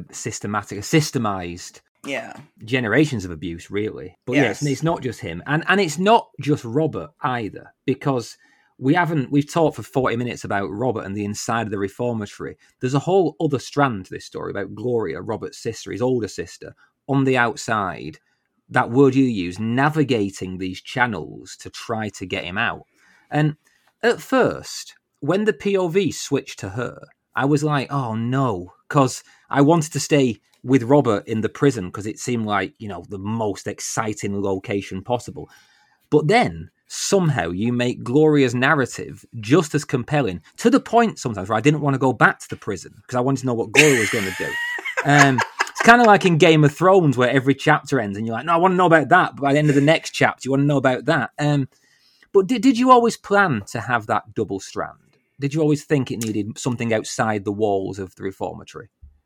systemized generations of abuse, really. But yes, it's not just him. And it's not just Robert either, because we've talked for 40 minutes about Robert and the inside of the reformatory. There's a whole other strand to this story about Gloria, Robert's sister, his older sister, on the outside, that word you use, navigating these channels to try to get him out. And at first, when the POV switched to her, I was like, oh no, because I wanted to stay with Robert in the prison because it seemed like, the most exciting location possible. But then somehow you make Gloria's narrative just as compelling, to the point sometimes where I didn't want to go back to the prison because I wanted to know what Gloria was going to do. It's kind of like in Game of Thrones where every chapter ends and you're like, no, I want to know about that. But by the end of the next chapter, you want to know about that. But did you always plan to have that double strand? Did you always think it needed something outside the walls of the reformatory?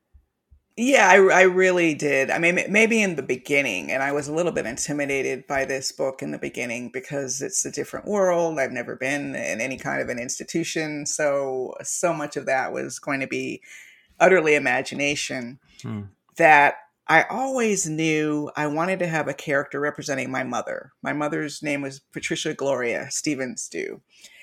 Yeah, I really did. I mean, maybe in the beginning, and I was a little bit intimidated by this book in the beginning because it's a different world. I've never been in any kind of an institution. So much of that was going to be utterly imagination that I always knew I wanted to have a character representing my mother. My mother's name was Patricia Gloria Stevens-Dew.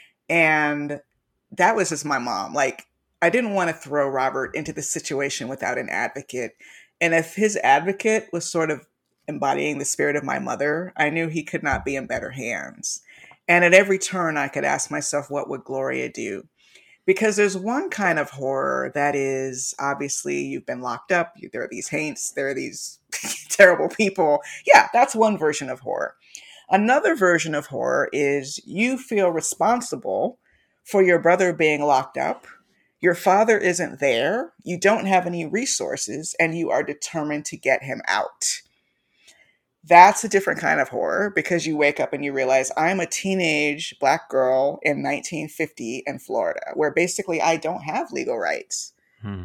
And that was just my mom. Like, I didn't want to throw Robert into the situation without an advocate. And if his advocate was sort of embodying the spirit of my mother, I knew he could not be in better hands. And at every turn, I could ask myself, what would Gloria do? Because there's one kind of horror that is, obviously, you've been locked up. There are these haints. There are these terrible people. Yeah, that's one version of horror. Another version of horror is you feel responsible for your brother being locked up. Your father isn't there. You don't have any resources, and you are determined to get him out. That's a different kind of horror because you wake up and you realize I'm a teenage Black girl in 1950 in Florida, where basically I don't have legal rights.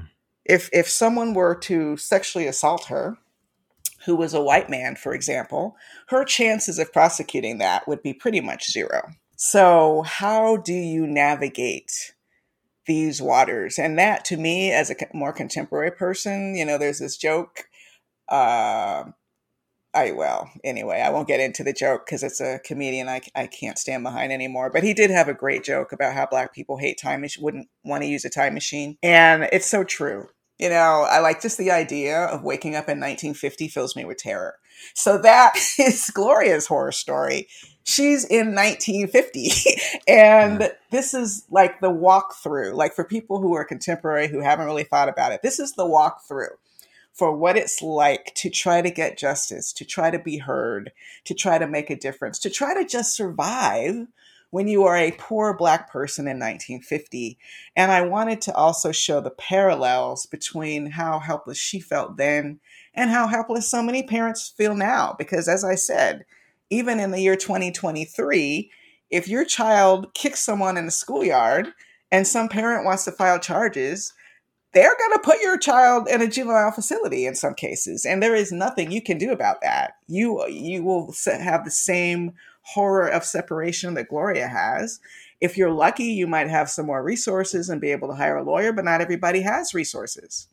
If someone were to sexually assault her, who was a white man, for example, her chances of prosecuting that would be pretty much zero. So how do you navigate these waters? And that, to me, as a more contemporary person, there's this joke. well, anyway, I won't get into the joke because it's a comedian I can't stand behind anymore. But he did have a great joke about how Black people hate wouldn't want to use a time machine. And it's so true. You know, I like just the idea of waking up in 1950 fills me with terror. So that is Gloria's horror story. She's in 1950. And this is like the walkthrough. Like for people who are contemporary, who haven't really thought about it, this is the walkthrough for what it's like to try to get justice, to try to be heard, to try to make a difference, to try to just survive when you are a poor Black person in 1950. And I wanted to also show the parallels between how helpless she felt then and how helpless so many parents feel now. Because as I said, even in the year 2023, if your child kicks someone in the schoolyard and some parent wants to file charges, they're going to put your child in a juvenile facility in some cases. And there is nothing you can do about that. You will have the same horror of separation that Gloria has. If you're lucky, you might have some more resources and be able to hire a lawyer, but not everybody has resources.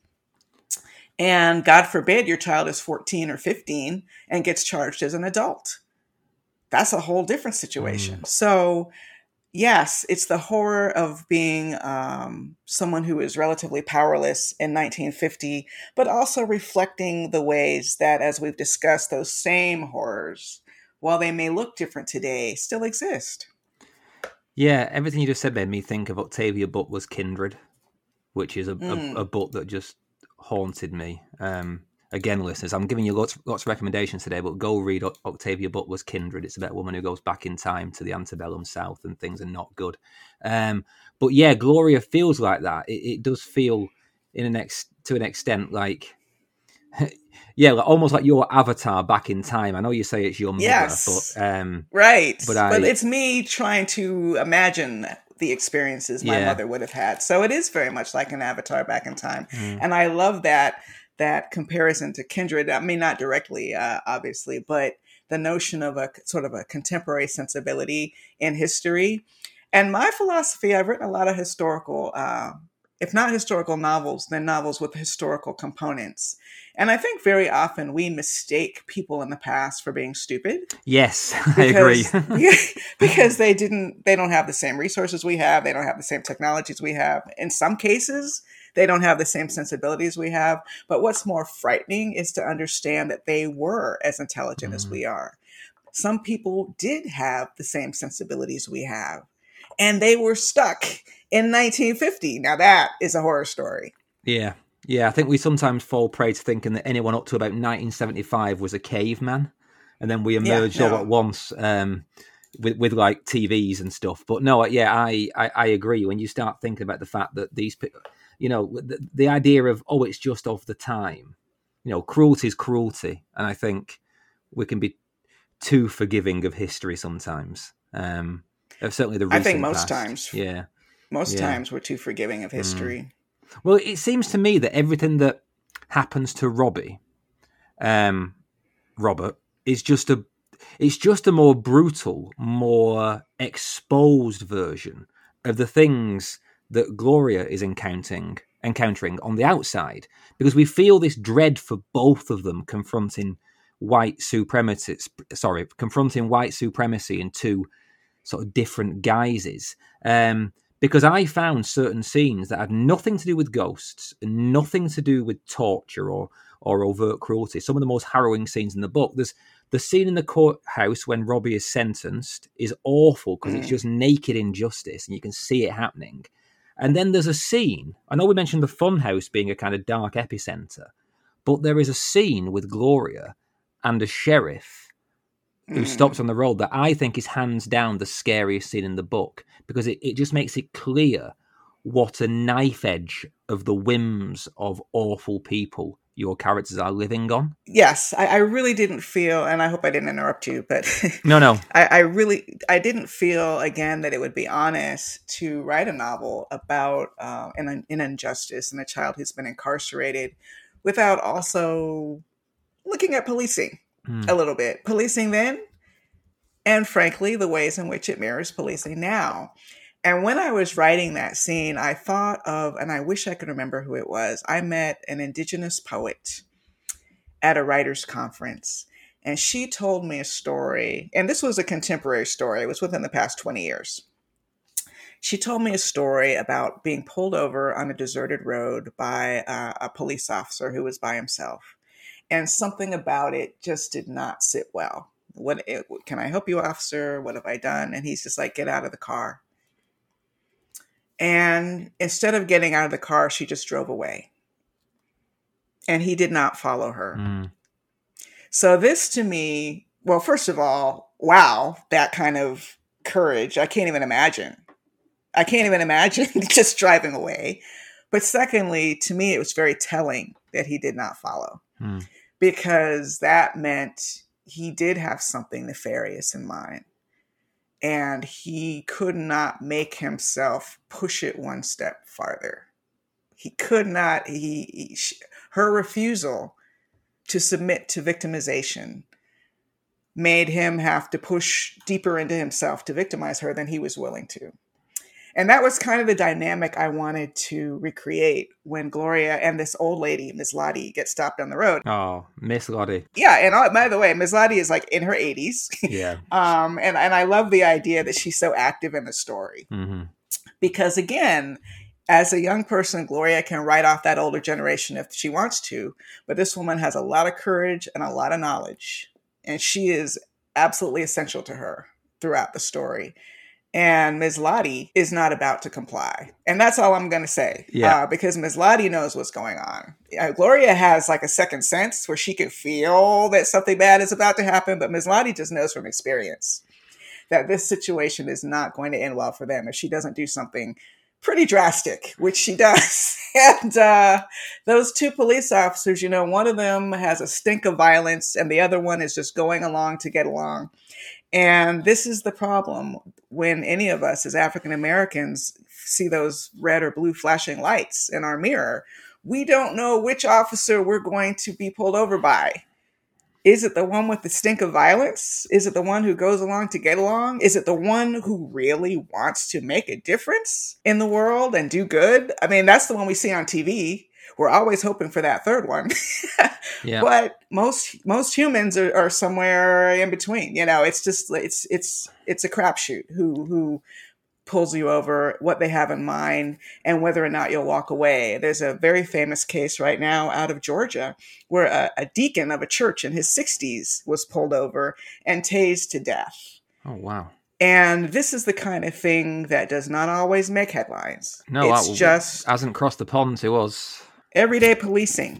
And God forbid your child is 14 or 15 and gets charged as an adult. That's a whole different situation. So yes, it's the horror of being someone who is relatively powerless in 1950, but also reflecting the ways that, as we've discussed, those same horrors, while they may look different today, still exist. Yeah, everything you just said made me think of Octavia Butler's Kindred, which is a book that just haunted me. Again, listeners, I'm giving you lots of recommendations today, but go read Octavia Butler's Kindred. It's about a woman who goes back in time to the antebellum South and things are not good. But yeah, Gloria feels like that. It does feel to an extent like, yeah, almost like your avatar back in time. I know you say it's your mother, yes, but right. But it's me trying to imagine the experiences my mother would have had. So it is very much like an avatar back in time. And I love that comparison to Kindred. I mean, not directly, obviously, but the notion of a sort of a contemporary sensibility in history. And my philosophy, I've written a lot of historical, if not historical novels, then novels with historical components. And I think very often we mistake people in the past for being stupid. Yes, I agree. Because they don't have the same resources we have. They don't have the same technologies we have. In some cases, they don't have the same sensibilities we have. But what's more frightening is to understand that they were as intelligent as we are. Some people did have the same sensibilities we have, and they were stuck in 1950. Now that is a horror story. Yeah. I think we sometimes fall prey to thinking that anyone up to about 1975 was a caveman, and then we emerged all at once with like TVs and stuff. But no, I agree. When you start thinking about the fact that these people, you know, the idea of, it's just of the time, you know, cruelty is cruelty. And I think we can be too forgiving of history sometimes. Certainly the recent I think most past. times. Yeah. Most times we're too forgiving of history. Well, it seems to me that everything that happens to Robert, is just a more brutal, more exposed version of the things that Gloria is encountering on the outside, because we feel this dread for both of them confronting white supremacy in two sort of different guises. Because I found certain scenes that had nothing to do with ghosts and nothing to do with torture or overt cruelty. Some of the most harrowing scenes in the book. There's the scene in the courthouse when Robbie is sentenced is awful because it's just naked injustice and you can see it happening. And then there's a scene, I know we mentioned the funhouse being a kind of dark epicenter, but there is a scene with Gloria and a sheriff who stops on the road that I think is hands down the scariest scene in the book, because it just makes it clear what a knife edge of the whims of awful people your characters are living on. Yes, I really didn't feel, and I hope I didn't interrupt you, but no. I didn't feel, again, that it would be honest to write a novel about an injustice and a child who's been incarcerated without also looking at policing a little bit. Policing then, and frankly, the ways in which it mirrors policing now. And when I was writing that scene, I thought of, and I wish I could remember who it was, I met an Indigenous poet at a writer's conference. And she told me a story, and this was a contemporary story. It was within the past 20 years. She told me a story about being pulled over on a deserted road by a police officer who was by himself. And something about it just did not sit well. Can I help you, officer? What have I done? And he's just like, get out of the car. And instead of getting out of the car, she just drove away. And he did not follow her. Mm. So this to me, well, first of all, wow, that kind of courage. I can't even imagine just driving away. But secondly, to me, it was very telling that he did not follow, because that meant he did have something nefarious in mind. And he could not make himself push it one step farther. He could not, her refusal to submit to victimization made him have to push deeper into himself to victimize her than he was willing to. And that was kind of the dynamic I wanted to recreate when Gloria and this old lady, Ms. Lottie, get stopped on the road. Oh, Miss Lottie. Yeah, and by the way, Ms. Lottie is like in her 80s. Yeah. And I love the idea that she's so active in the story. Mm-hmm. Because again, as a young person, Gloria can write off that older generation if she wants to. But this woman has a lot of courage and a lot of knowledge. And she is absolutely essential to her throughout the story. And Ms. Lottie is not about to comply. And that's all I'm going to say. Yeah. Because Ms. Lottie knows what's going on. Gloria has like a second sense where she can feel that something bad is about to happen. But Ms. Lottie just knows from experience that this situation is not going to end well for them if she doesn't do something pretty drastic, which she does. And those two police officers, you know, one of them has a stink of violence and the other one is just going along to get along. And this is the problem when any of us as African Americans see those red or blue flashing lights in our mirror. We don't know which officer we're going to be pulled over by. Is it the one with the stink of violence? Is it the one who goes along to get along? Is it the one who really wants to make a difference in the world and do good? I mean, that's the one we see on TV. We're always hoping for that third one. Yeah. But most humans are somewhere in between. You know, it's just it's a crapshoot who pulls you over, what they have in mind, and whether or not you'll walk away. There's a very famous case right now out of Georgia where a deacon of a church in his 60s was pulled over and tased to death. Oh, wow. And this is the kind of thing that does not always make headlines. No, it's just hasn't crossed the pond to us. Everyday policing.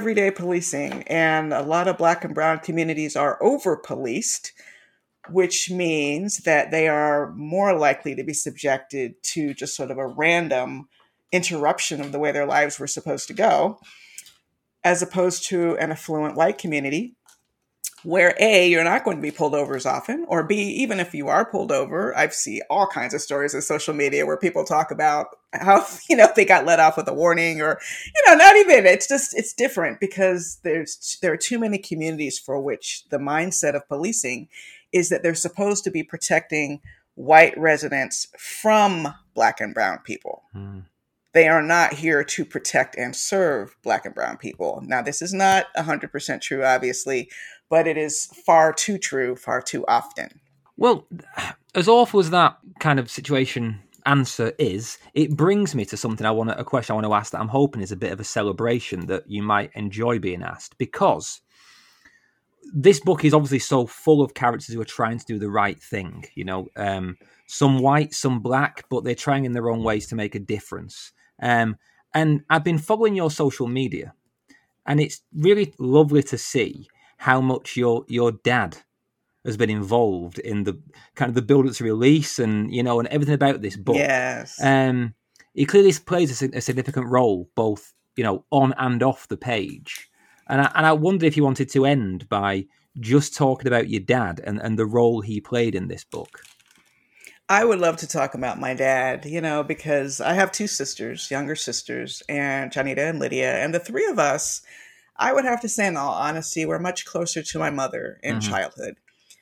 And a lot of Black and brown communities are over-policed, which means that they are more likely to be subjected to just sort of a random interruption of the way their lives were supposed to go, as opposed to an affluent white community where A, you're not going to be pulled over as often, or B, even if you are pulled over, I've seen all kinds of stories on social media where people talk about how, you know, they got let off with a warning or, you know, not even, it's different because there are too many communities for which the mindset of policing is that they're supposed to be protecting white residents from Black and brown people. They are not here to protect and serve Black and brown people. Now, this is not 100% true, obviously, but it is far too true, far too often. Well, as awful as that kind of situation answer is, it brings me to something a question I want to ask that I'm hoping is a bit of a celebration that you might enjoy being asked, because this book is obviously so full of characters who are trying to do the right thing. You know, some white, some Black, but they're trying in their own ways to make a difference. And I've been following your social media, and it's really lovely to see how much your dad has been involved in the kind of the build-up to release and, you know, and everything about this book. Yes. He clearly plays a significant role, both, you know, on and off the page. And I wondered if you wanted to end by just talking about your dad and the role he played in this book. I would love to talk about my dad, you know, because I have two sisters, younger sisters, and Janita and Lydia. And the three of us, I would have to say in all honesty, were much closer to my mother in childhood.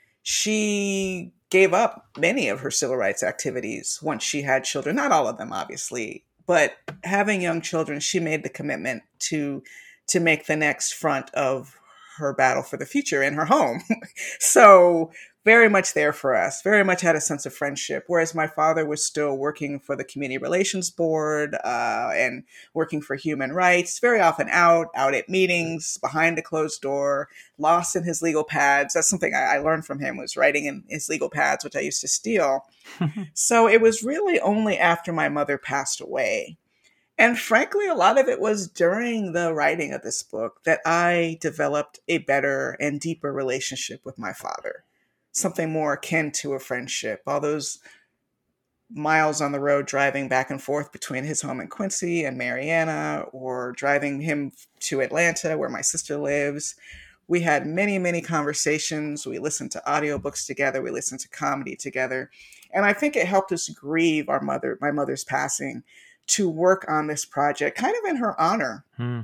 She gave up many of her civil rights activities once she had children. Not all of them, obviously, but having young children, she made the commitment to make the next front of her battle for the future in her home. So very much there for us, very much had a sense of friendship. Whereas my father was still working for the Community Relations Board and working for human rights, very often out at meetings, behind a closed door, lost in his legal pads. That's something I learned from him, was writing in his legal pads, which I used to steal. So it was really only after my mother passed away, and frankly, a lot of it was during the writing of this book, that I developed a better and deeper relationship with my father, something more akin to a friendship. All those miles on the road driving back and forth between his home in Quincy and Marianna, or driving him to Atlanta where my sister lives. We had many, many conversations. We listened to audiobooks together. We listened to comedy together. And I think it helped us grieve my mother's passing, to work on this project kind of in her honor.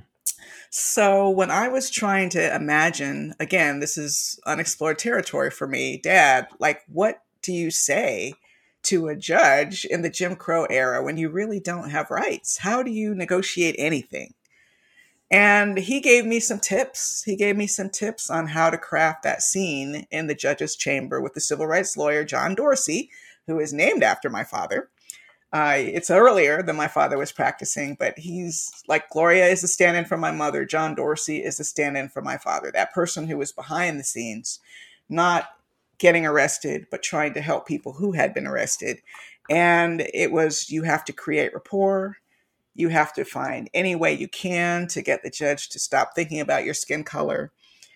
So when I was trying to imagine, again, this is unexplored territory for me, Dad, like, what do you say to a judge in the Jim Crow era when you really don't have rights? How do you negotiate anything? And he gave me some tips. He gave me some tips on how to craft that scene in the judge's chamber with the civil rights lawyer, John Dorsey, who is named after my father. It's earlier than my father was practicing, but he's like, Gloria is the stand-in for my mother. John Dorsey is the stand-in for my father. That person who was behind the scenes, not getting arrested, but trying to help people who had been arrested. And it was, you have to create rapport. You have to find any way you can to get the judge to stop thinking about your skin color.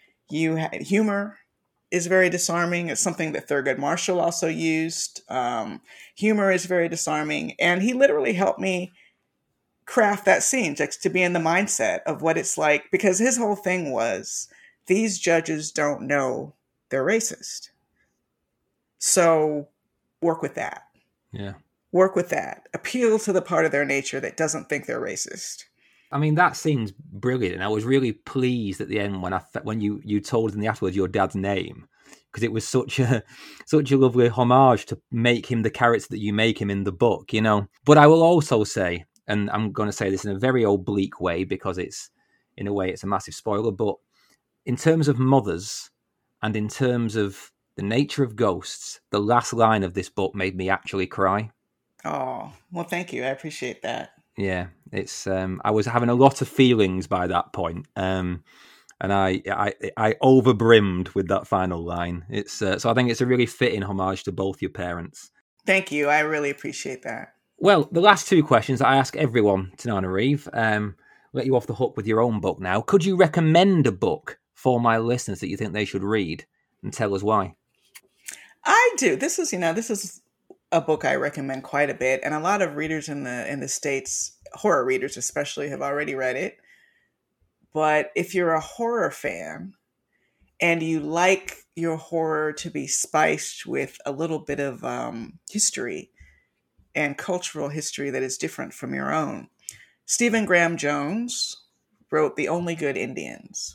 Humor is very disarming. It's something that Thurgood Marshall also used. Humor is very disarming. And he literally helped me craft that scene, just to be in the mindset of what it's like, because his whole thing was, these judges don't know they're racist. So work with that. Yeah. Work with that. Appeal to the part of their nature that doesn't think they're racist. I mean, that scene's brilliant, and I was really pleased at the end when you told in the afterwards your dad's name, because it was such a lovely homage to make him the character that you make him in the book, you know. But I will also say, and I'm going to say this in a very oblique way because it's a massive spoiler, but in terms of mothers and in terms of the nature of ghosts, the last line of this book made me actually cry. Oh, well, thank you. I appreciate that. Yeah, it's. I was having a lot of feelings by that point, and I overbrimmed with that final line. It's so I think it's a really fitting homage to both your parents. Thank you. I really appreciate that. Well, the last two questions that I ask everyone, Tananarive, let you off the hook with your own book now. Could you recommend a book for my listeners that you think they should read, and tell us why? I do. This is a book I recommend quite a bit, and a lot of readers in the States, horror readers especially, have already read it. But if you're a horror fan and you like your horror to be spiced with a little bit of history and cultural history that is different from your own, Stephen Graham Jones wrote The Only Good Indians.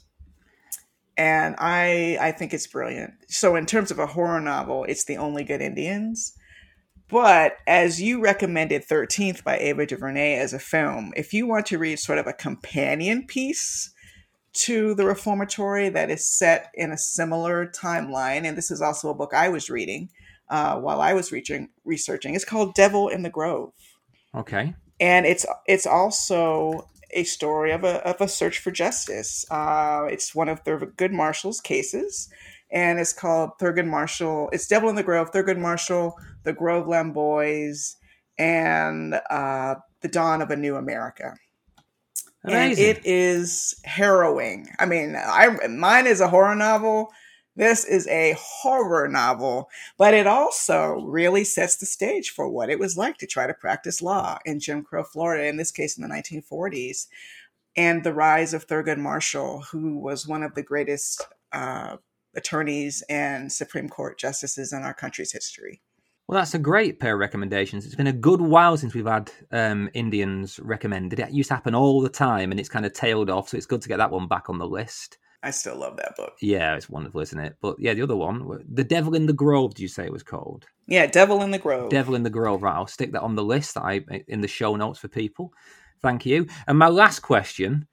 And I think it's brilliant. So in terms of a horror novel, it's The Only Good Indians. But as you recommended 13th by Ava DuVernay as a film, if you want to read sort of a companion piece to The Reformatory that is set in a similar timeline, and this is also a book I was reading while I was researching, it's called Devil in the Grove. Okay. And it's also a story of a search for justice. It's one of Thurgood Marshall's cases. And it's called Thurgood Marshall. It's Devil in the Grove, Thurgood Marshall, the Groveland Boys, and The Dawn of a New America. Amazing. And it is harrowing. I mean, mine is a horror novel. This is a horror novel, but it also really sets the stage for what it was like to try to practice law in Jim Crow, Florida, in this case in the 1940s, and the rise of Thurgood Marshall, who was one of the greatest attorneys and Supreme Court justices in our country's history. Well, that's a great pair of recommendations. It's been a good while since we've had Indians recommended. It used to happen all the time, and it's kind of tailed off, so it's good to get that one back on the list. I still love that book. Yeah, it's wonderful, isn't it? But yeah, the other one, The Devil in the Grove, did you say it was called? Yeah, Devil in the Grove. Devil in the Grove, right. I'll stick that on the list in the show notes for people. Thank you. And my last question,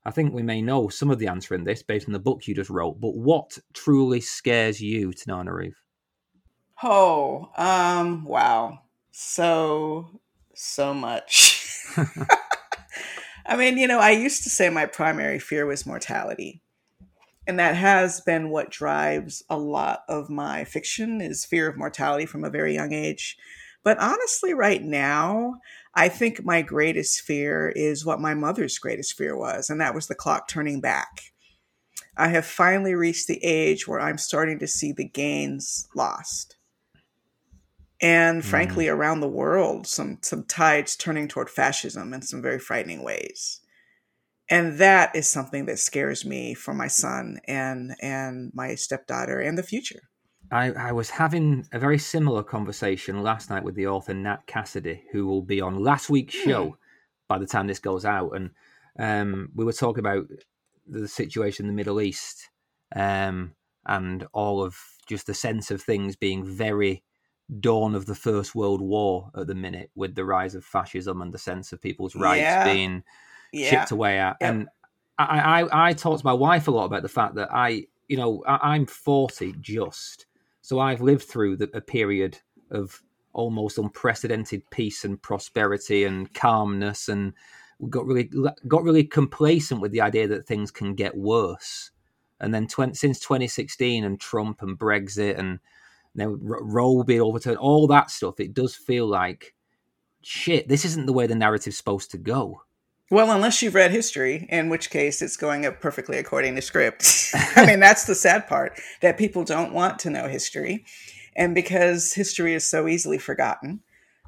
I think we may know some of the answer in this based on the book you just wrote, but what truly scares you, Tananarive? Oh, wow. So much. I mean, I used to say my primary fear was mortality. And that has been what drives a lot of my fiction is fear of mortality from a very young age. But honestly, right now, I think my greatest fear is what my mother's greatest fear was, and that was the clock turning back. I have finally reached the age where I'm starting to see the gains lost. And frankly, around the world, some tides turning toward fascism in some very frightening ways. And that is something that scares me for my son and my stepdaughter and the future. I was having a very similar conversation last night with the author Nat Cassidy, who will be on last week's show by the time this goes out. And we were talking about the situation in the Middle East and all of just the sense of things being very dawn of the First World War at the minute, with the rise of fascism and the sense of people's rights being chipped away at. Yep. And I talked to my wife a lot about the fact that I'm 40 just. So I've lived through a period of almost unprecedented peace and prosperity and calmness, and got really complacent with the idea that things can get worse. And then since 2016 and Trump and Brexit and now Roe being overturned, all that stuff, it does feel like, shit, this isn't the way the narrative's supposed to go. Well, unless you've read history, in which case it's going up perfectly according to script. I mean, that's the sad part, that people don't want to know history. And because history is so easily forgotten,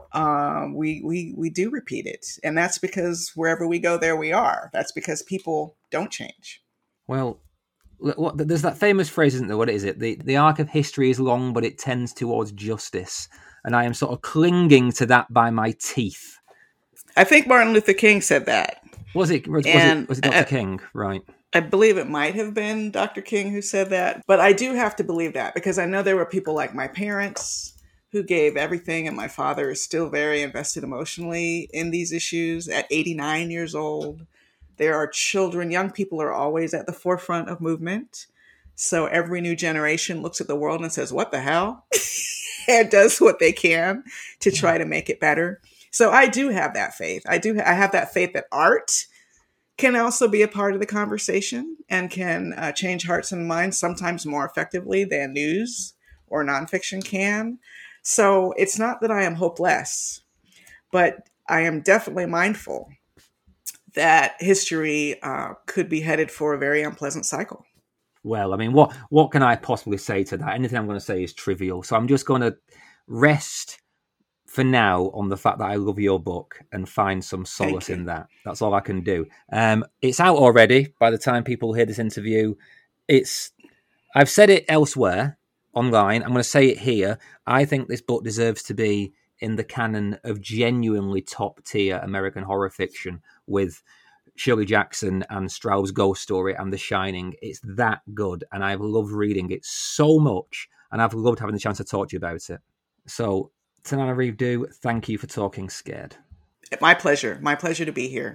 we do repeat it. And that's because wherever we go, there we are. That's because people don't change. Well, there's that famous phrase, isn't there? What is it? The arc of history is long, but it tends towards justice. And I am sort of clinging to that by my teeth. I think Martin Luther King said that. Was it Dr. King? Right. I believe it might have been Dr. King who said that. But I do have to believe that because I know there were people like my parents who gave everything, and my father is still very invested emotionally in these issues at 89 years old. There are children, young people are always at the forefront of movement. So every new generation looks at the world and says, what the hell? And does what they can to try to make it better. So I do have that faith. I have that faith that art can also be a part of the conversation and can change hearts and minds sometimes more effectively than news or nonfiction can. So it's not that I am hopeless, but I am definitely mindful that history could be headed for a very unpleasant cycle. Well, I mean, what can I possibly say to that? Anything I'm going to say is trivial. So I'm just going to rest for now on the fact that I love your book and find some solace in that. That's all I can do. It's out already by the time people hear this interview. I've said it elsewhere online. I'm going to say it here. I think this book deserves to be in the canon of genuinely top tier American horror fiction with Shirley Jackson and Straub's Ghost Story and The Shining. It's that good. And I've loved reading it so much. And I've loved having the chance to talk to you about it. So, Tananarive Due, thank you for talking Scared. My pleasure. My pleasure to be here.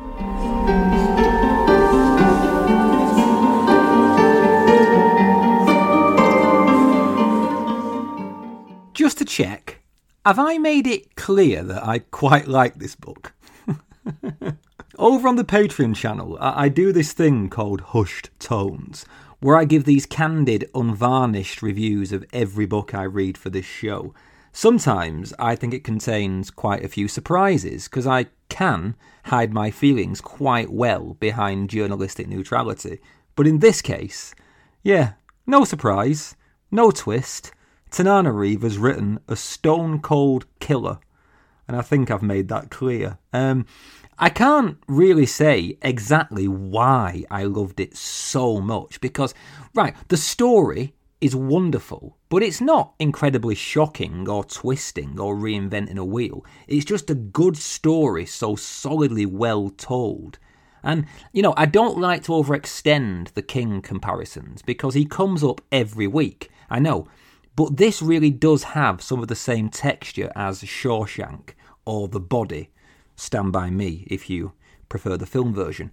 Just to check, have I made it clear that I quite like this book? Over on the Patreon channel, I do this thing called Hushed Tones, where I give these candid, unvarnished reviews of every book I read for this show. Sometimes I think it contains quite a few surprises, because I can hide my feelings quite well behind journalistic neutrality. But in this case, no surprise, no twist. Tananarive has written a stone-cold killer, and I think I've made that clear. I can't really say exactly why I loved it so much, because, the story is wonderful, but it's not incredibly shocking or twisting or reinventing a wheel. It's just a good story, so solidly well told. And, I don't like to overextend the King comparisons, because he comes up every week, I know, but this really does have some of the same texture as Shawshank or The Body. Stand By Me, if you prefer the film version.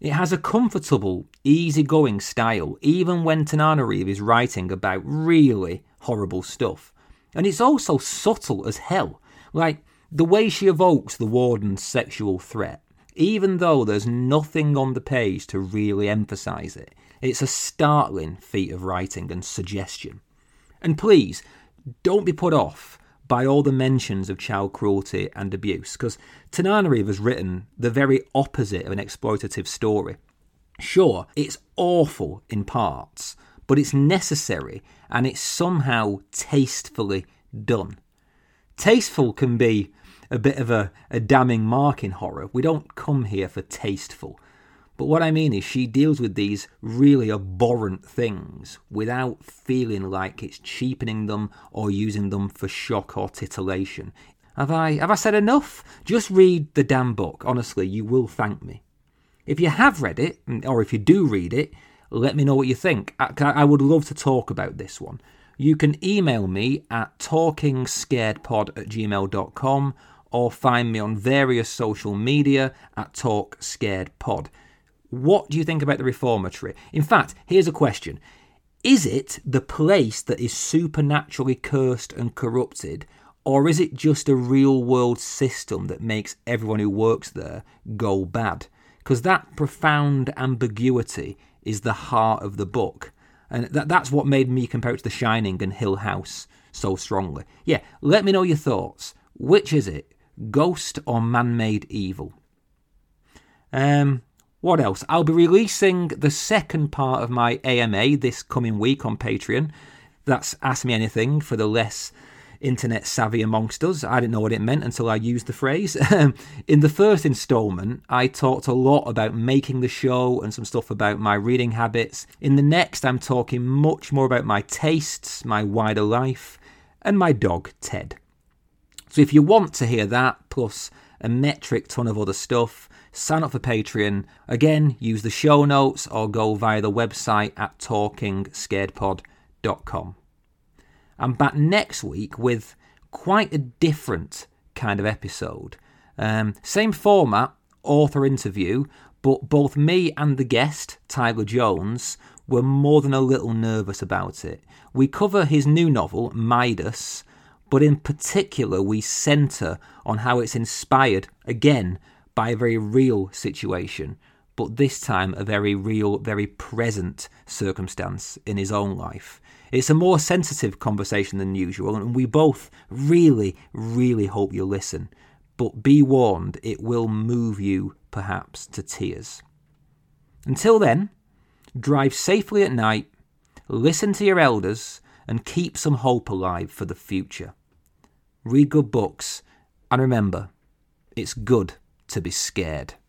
It has a comfortable, easygoing style, even when Tananarive is writing about really horrible stuff. And it's also subtle as hell, like the way she evokes the warden's sexual threat. Even though there's nothing on the page to really emphasise it, it's a startling feat of writing and suggestion. And please, don't be put off by all the mentions of child cruelty and abuse, because Tananarive has written the very opposite of an exploitative story. Sure, it's awful in parts, but it's necessary and it's somehow tastefully done. Tasteful can be a bit of a damning mark in horror. We don't come here for tasteful. But what I mean is she deals with these really abhorrent things without feeling like it's cheapening them or using them for shock or titillation. Have I said enough? Just read the damn book. Honestly, you will thank me. If you have read it, or if you do read it, let me know what you think. I would love to talk about this one. You can email me at talkingscaredpod@gmail.com or find me on various social media at talkscaredpod. What do you think about the reformatory? In fact, here's a question. Is it the place that is supernaturally cursed and corrupted, or is it just a real-world system that makes everyone who works there go bad? Because that profound ambiguity is the heart of the book. And that's what made me compare it to The Shining and Hill House so strongly. Yeah, let me know your thoughts. Which is it? Ghost or man-made evil? What else? I'll be releasing the second part of my AMA this coming week on Patreon. That's Ask Me Anything for the less internet savvy amongst us. I didn't know what it meant until I used the phrase. In the first instalment, I talked a lot about making the show and some stuff about my reading habits. In the next, I'm talking much more about my tastes, my wider life, and my dog, Ted. So if you want to hear that, plus a metric ton of other stuff, sign up for Patreon. Again, use the show notes or go via the website at talkingscaredpod.com. I'm back next week with quite a different kind of episode. Same format, author interview, but both me and the guest, Tyler Jones, were more than a little nervous about it. We cover his new novel, Midas, but in particular we centre on how it's inspired, again, by a very real situation, but this time a very real, very present circumstance in his own life. It's a more sensitive conversation than usual, and we both really, really hope you'll listen. But be warned, it will move you, perhaps, to tears. Until then, drive safely at night, listen to your elders, and keep some hope alive for the future. Read good books, and remember, it's good to be scared.